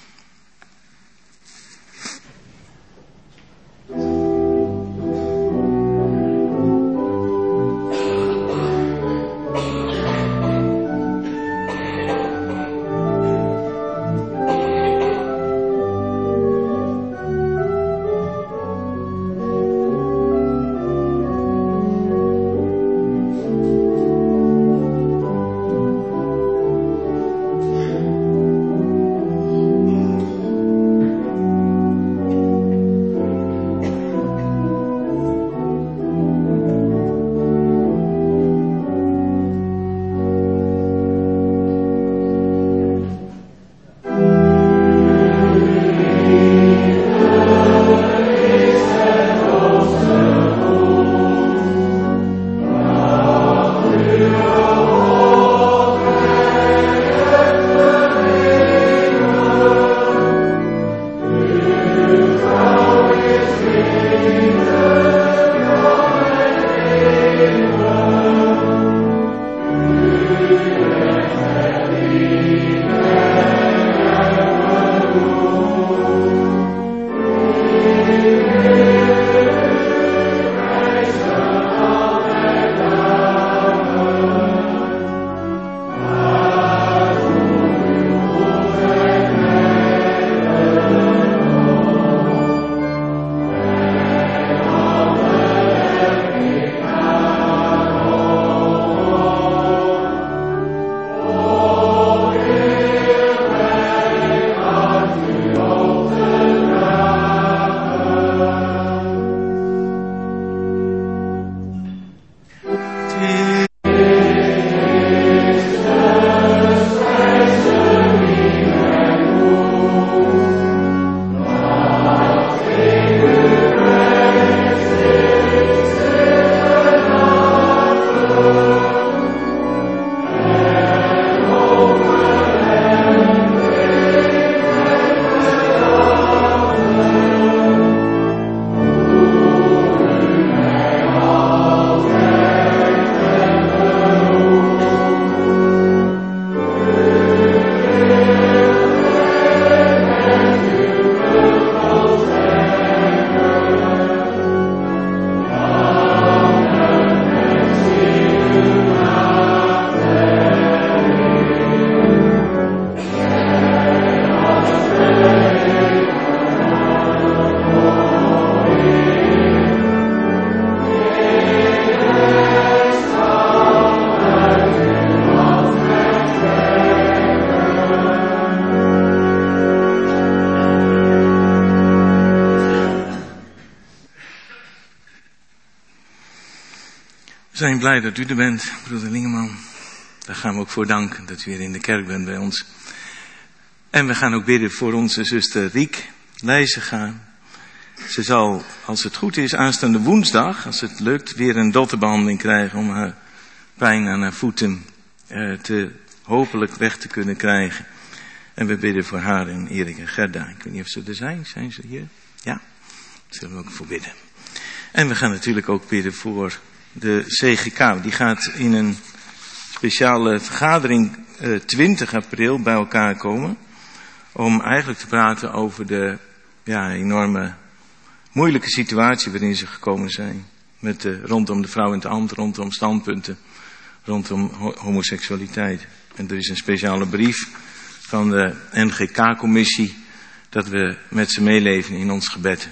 We zijn blij dat u er bent, broeder Lingeman. Daar gaan we ook voor danken dat u weer in de kerk bent bij ons. En we gaan ook bidden voor onze zuster Riek Leijzega. Ze zal, als het goed is, aanstaande woensdag, als het lukt, weer een dotterbehandeling krijgen om haar pijn aan haar voeten hopelijk weg te kunnen krijgen. En we bidden voor haar en Erik en Gerda. Ik weet niet of ze er zijn. Zijn ze hier? Ja. Daar zullen we ook voor bidden. En we gaan natuurlijk ook bidden voor de CGK. Die gaat in een speciale vergadering 20 april bij elkaar komen. Om eigenlijk te praten over de enorme moeilijke situatie waarin ze gekomen zijn. Rondom de vrouw in het ambt, rondom standpunten, rondom homoseksualiteit. En er is een speciale brief van de NGK-commissie dat we met ze meeleven in ons gebed.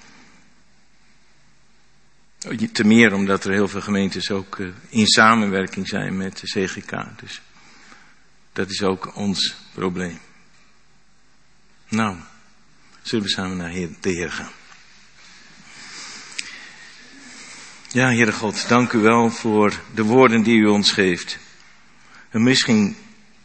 Te meer omdat er heel veel gemeentes ook in samenwerking zijn met de CGK. Dus dat is ook ons probleem. Nou, zullen we samen naar de Heer gaan. Ja, Heere God, dank u wel voor de woorden die u ons geeft. En misschien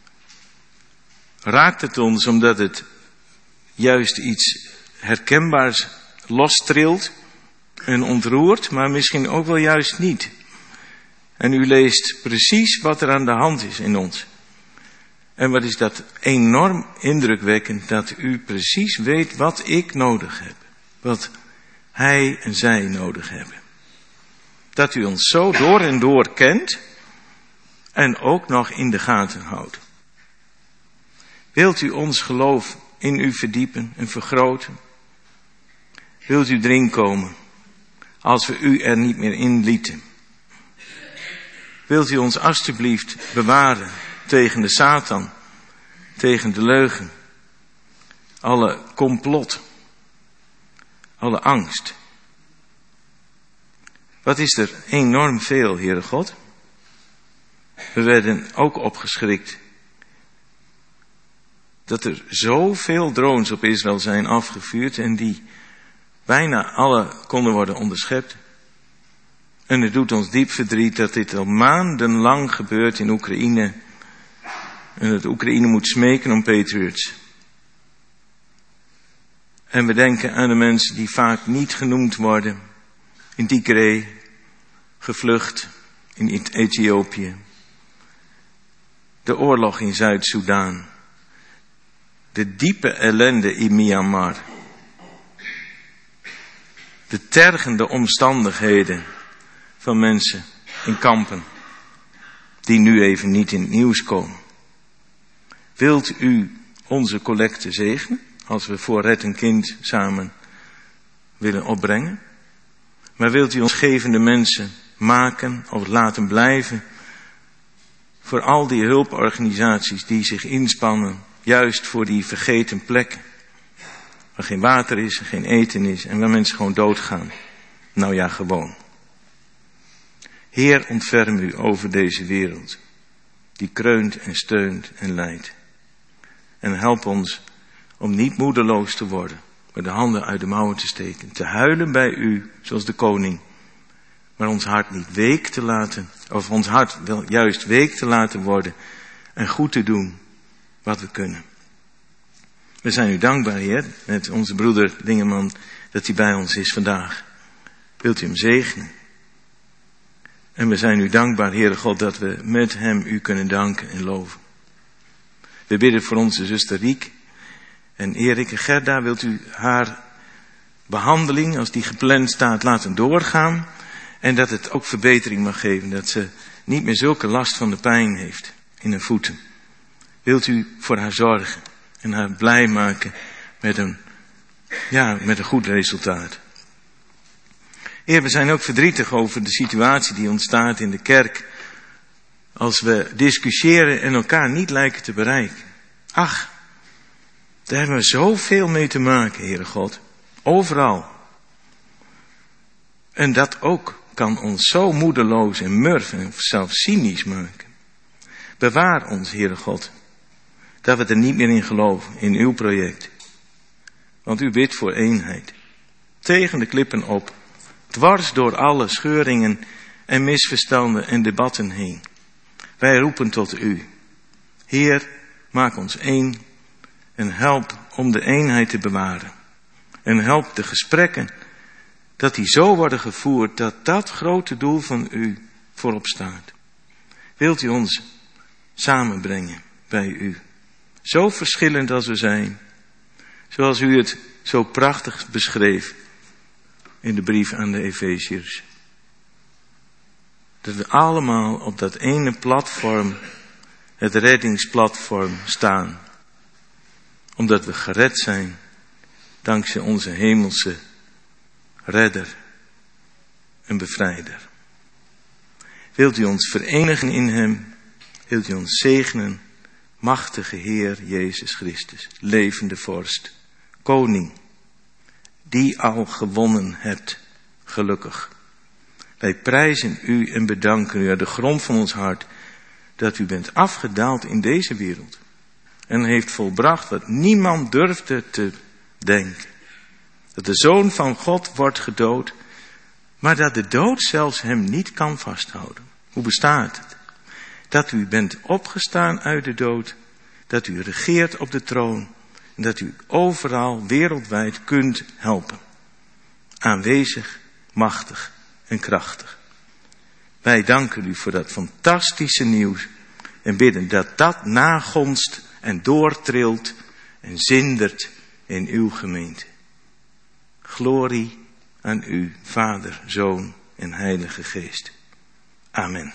raakt het ons omdat het juist iets herkenbaars lostrilt en ontroert, maar misschien ook wel juist niet. En u leest precies wat er aan de hand is in ons. En wat is dat enorm indrukwekkend dat u precies weet wat ik nodig heb. Wat hij en zij nodig hebben. Dat u ons zo door en door kent en ook nog in de gaten houdt. Wilt u ons geloof in u verdiepen en vergroten? Wilt u erin komen als we u er niet meer in lieten? Wilt u ons alstublieft bewaren tegen de Satan, tegen de leugen, alle complot, alle angst? Wat is er enorm veel, Heere God. We werden ook opgeschrikt dat er zoveel drones op Israël zijn afgevuurd en die bijna alle konden worden onderschept. En het doet ons diep verdriet dat dit al maandenlang gebeurt in Oekraïne. En dat Oekraïne moet smeken om Patriots. En we denken aan de mensen die vaak niet genoemd worden. In Tigray, gevlucht in Ethiopië. De oorlog in Zuid-Soedan. De diepe ellende in Myanmar. De tergende omstandigheden van mensen in kampen. Die nu even niet in het nieuws komen. Wilt u onze collecte zegenen? Als we voor Red een Kind samen willen opbrengen. Maar wilt u ons gevende mensen maken of laten blijven voor al die hulporganisaties die zich inspannen juist voor die vergeten plekken. Waar geen water is, geen eten is en waar mensen gewoon doodgaan. Nou ja, gewoon. Heer, ontferm u over deze wereld. Die kreunt en steunt en lijdt. En help ons om niet moedeloos te worden. Maar de handen uit de mouwen te steken. Te huilen bij u, zoals de koning. Maar ons hart niet week te laten. Of ons hart wel juist week te laten worden. En goed te doen wat we kunnen. We zijn u dankbaar, Heer, met onze broeder Lingeman, dat hij bij ons is vandaag. Wilt u hem zegenen? En we zijn u dankbaar, Heere God, dat we met hem u kunnen danken en loven. We bidden voor onze zuster Riek en Erik en Gerda. Wilt u haar behandeling, als die gepland staat, laten doorgaan. En dat het ook verbetering mag geven, dat ze niet meer zulke last van de pijn heeft in haar voeten. Wilt u voor haar zorgen en haar blij maken met een goed resultaat. Heer, we zijn ook verdrietig over de situatie die ontstaat in de kerk. Als we discussiëren en elkaar niet lijken te bereiken. Ach, daar hebben we zoveel mee te maken, Heere God. Overal. En dat ook kan ons zo moedeloos en murf en zelfs cynisch maken. Bewaar ons, Heere God. Dat we er niet meer in geloven, in uw project. Want u bidt voor eenheid. Tegen de klippen op. Dwars door alle scheuringen en misverstanden en debatten heen. Wij roepen tot u. Heer, maak ons één en help om de eenheid te bewaren. En help de gesprekken, dat die zo worden gevoerd, dat dat grote doel van u voorop staat. Wilt u ons samenbrengen bij u? Zo verschillend als we zijn. Zoals u het zo prachtig beschreef in de brief aan de Efeziërs. Dat we allemaal op dat ene platform, het reddingsplatform, staan. Omdat we gered zijn dankzij onze hemelse redder en bevrijder. Wilt u ons verenigen in hem? Wilt u ons zegenen? Machtige Heer Jezus Christus, levende vorst, koning, die al gewonnen hebt, gelukkig. Wij prijzen u en bedanken u uit de grond van ons hart dat u bent afgedaald in deze wereld en heeft volbracht wat niemand durfde te denken. Dat de Zoon van God wordt gedood, maar dat de dood zelfs hem niet kan vasthouden. Hoe bestaat het? Dat u bent opgestaan uit de dood, dat u regeert op de troon en dat u overal wereldwijd kunt helpen. Aanwezig, machtig en krachtig. Wij danken u voor dat fantastische nieuws en bidden dat dat nagonst en doortrilt en zindert in uw gemeente. Glorie aan u, Vader, Zoon en Heilige Geest. Amen.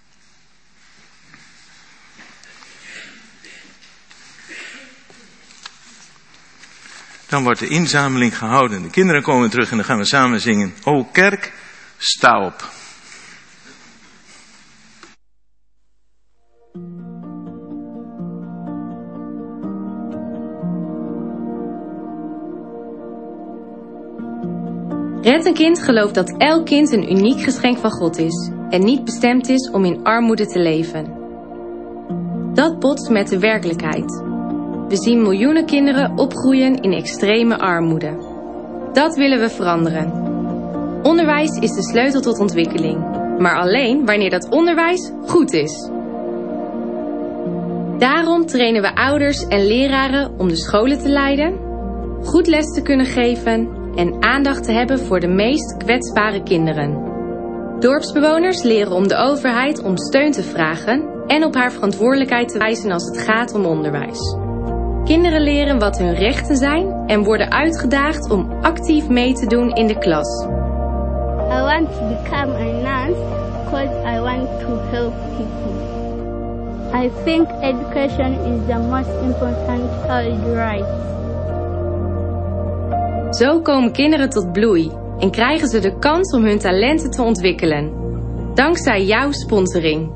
Dan wordt de inzameling gehouden. De kinderen komen terug en dan gaan we samen zingen. O kerk, sta op. Red een Kind gelooft dat elk kind een uniek geschenk van God is en niet bestemd is om in armoede te leven. Dat botst met de werkelijkheid. We zien miljoenen kinderen opgroeien in extreme armoede. Dat willen we veranderen. Onderwijs is de sleutel tot ontwikkeling, maar alleen wanneer dat onderwijs goed is. Daarom trainen we ouders en leraren om de scholen te leiden, goed les te kunnen geven en aandacht te hebben voor de meest kwetsbare kinderen. Dorpsbewoners leren om de overheid om steun te vragen en op haar verantwoordelijkheid te wijzen als het gaat om onderwijs. Kinderen leren wat hun rechten zijn en worden uitgedaagd om actief mee te doen in de klas. I want to become a nurse because I want to help people. I think education is the most important child right. Zo komen kinderen tot bloei en krijgen ze de kans om hun talenten te ontwikkelen. Dankzij jouw sponsoring.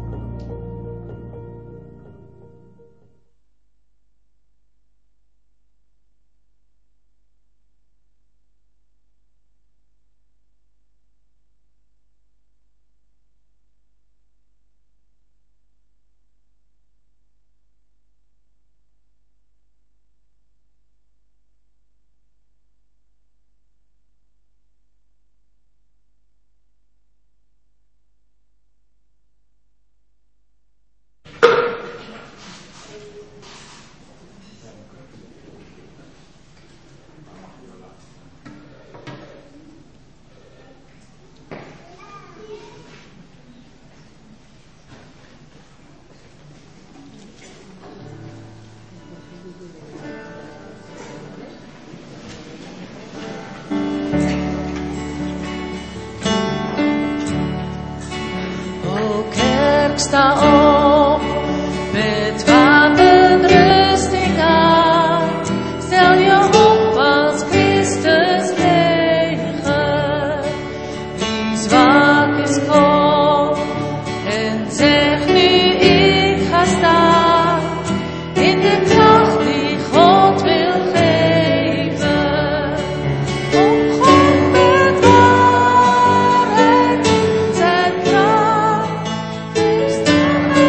Sta op met wapenrusting aan. Stel je op als Christus leger. Wie zwak is, kom en zeg nu ik ga staan. In de kracht die God wil geven. Om God met waarheid in zijn kracht.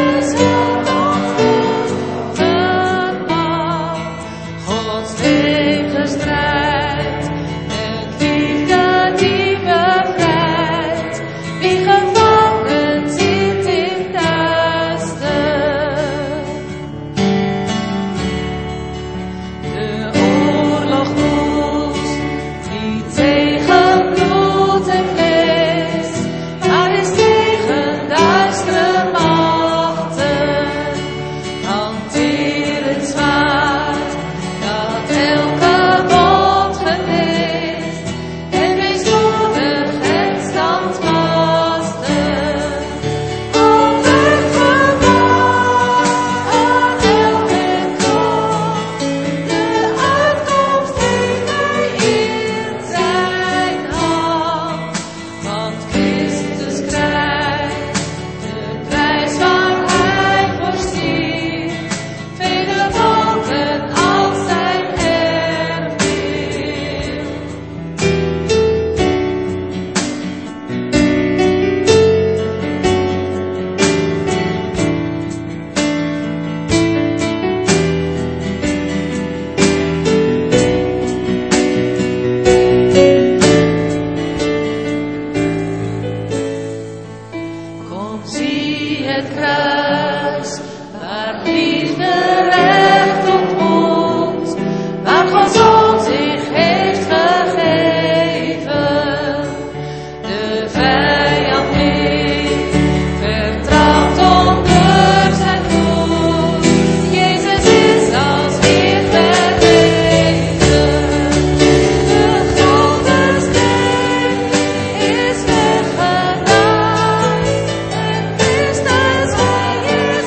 het kruis, waar liefde recht ontmoet, waar Gods zoon zich heeft gegeven. De vijand heeft vertrouwd onder zijn voet. Jezus is als weer verheven. De grote steen is weggedaan en Christus hij is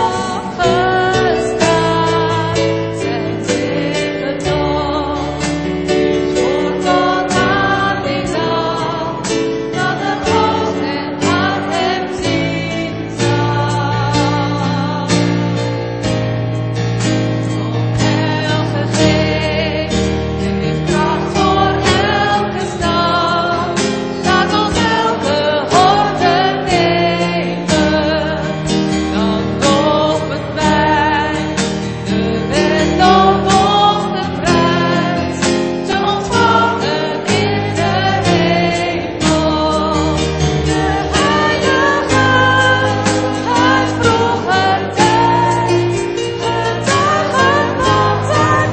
opgestaan. Zijn zegentocht wordt tot aan die dag, dat de hoofd en hart hem zien zal. Elke geest heeft kracht voor elke stad. Laat ons elke hoorde nemen. Dan lopen wij de wedloop om de prijs te ontvangen in de hemel. De Heilige uit vroeger tijd getuigen van zijn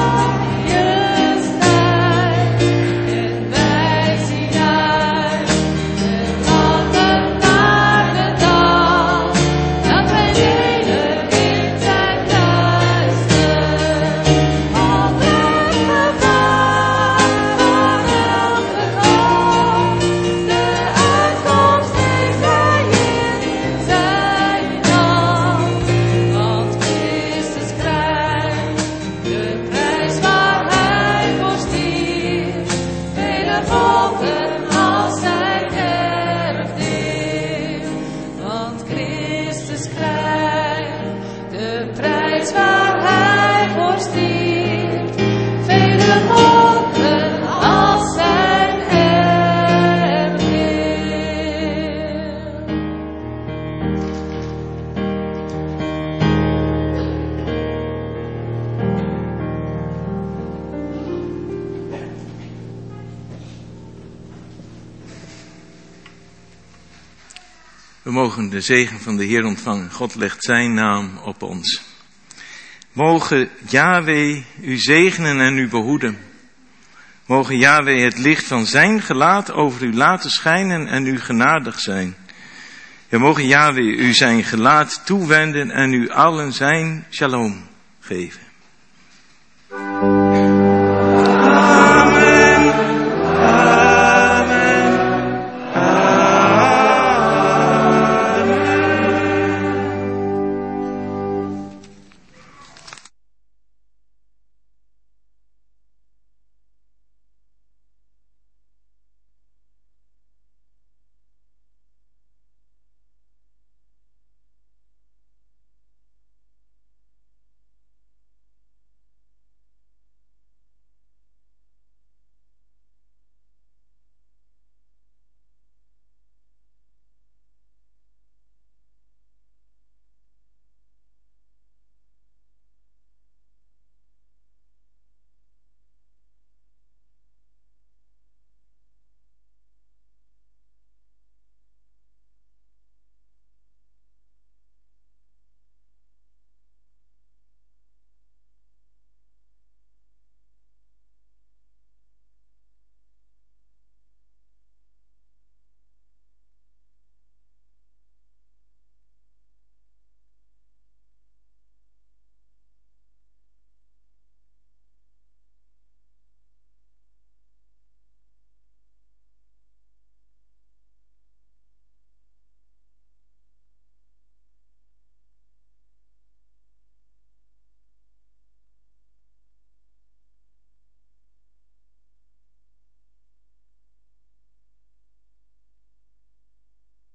majesteit. En wij zien uit en wachten naar de dag dat wij delen in zijn luister. Al blijft gevaar van elke kant, de uitkomst heeft hij in zijn hand. Want Christus krijgt de prijs waar hij voor stierf, vele volken als zijn erfdeel. Want Christus krijgt de prijs waar hij voor stierf, vele volken als zijn erfdeel. We mogen de zegen van de Heer ontvangen. God legt zijn naam op ons. Mogen Yahweh u zegenen en u behoeden. Mogen Yahweh het licht van zijn gelaat over u laten schijnen en u genadig zijn. Ja, mogen Yahweh u zijn gelaat toewenden en u allen zijn shalom geven.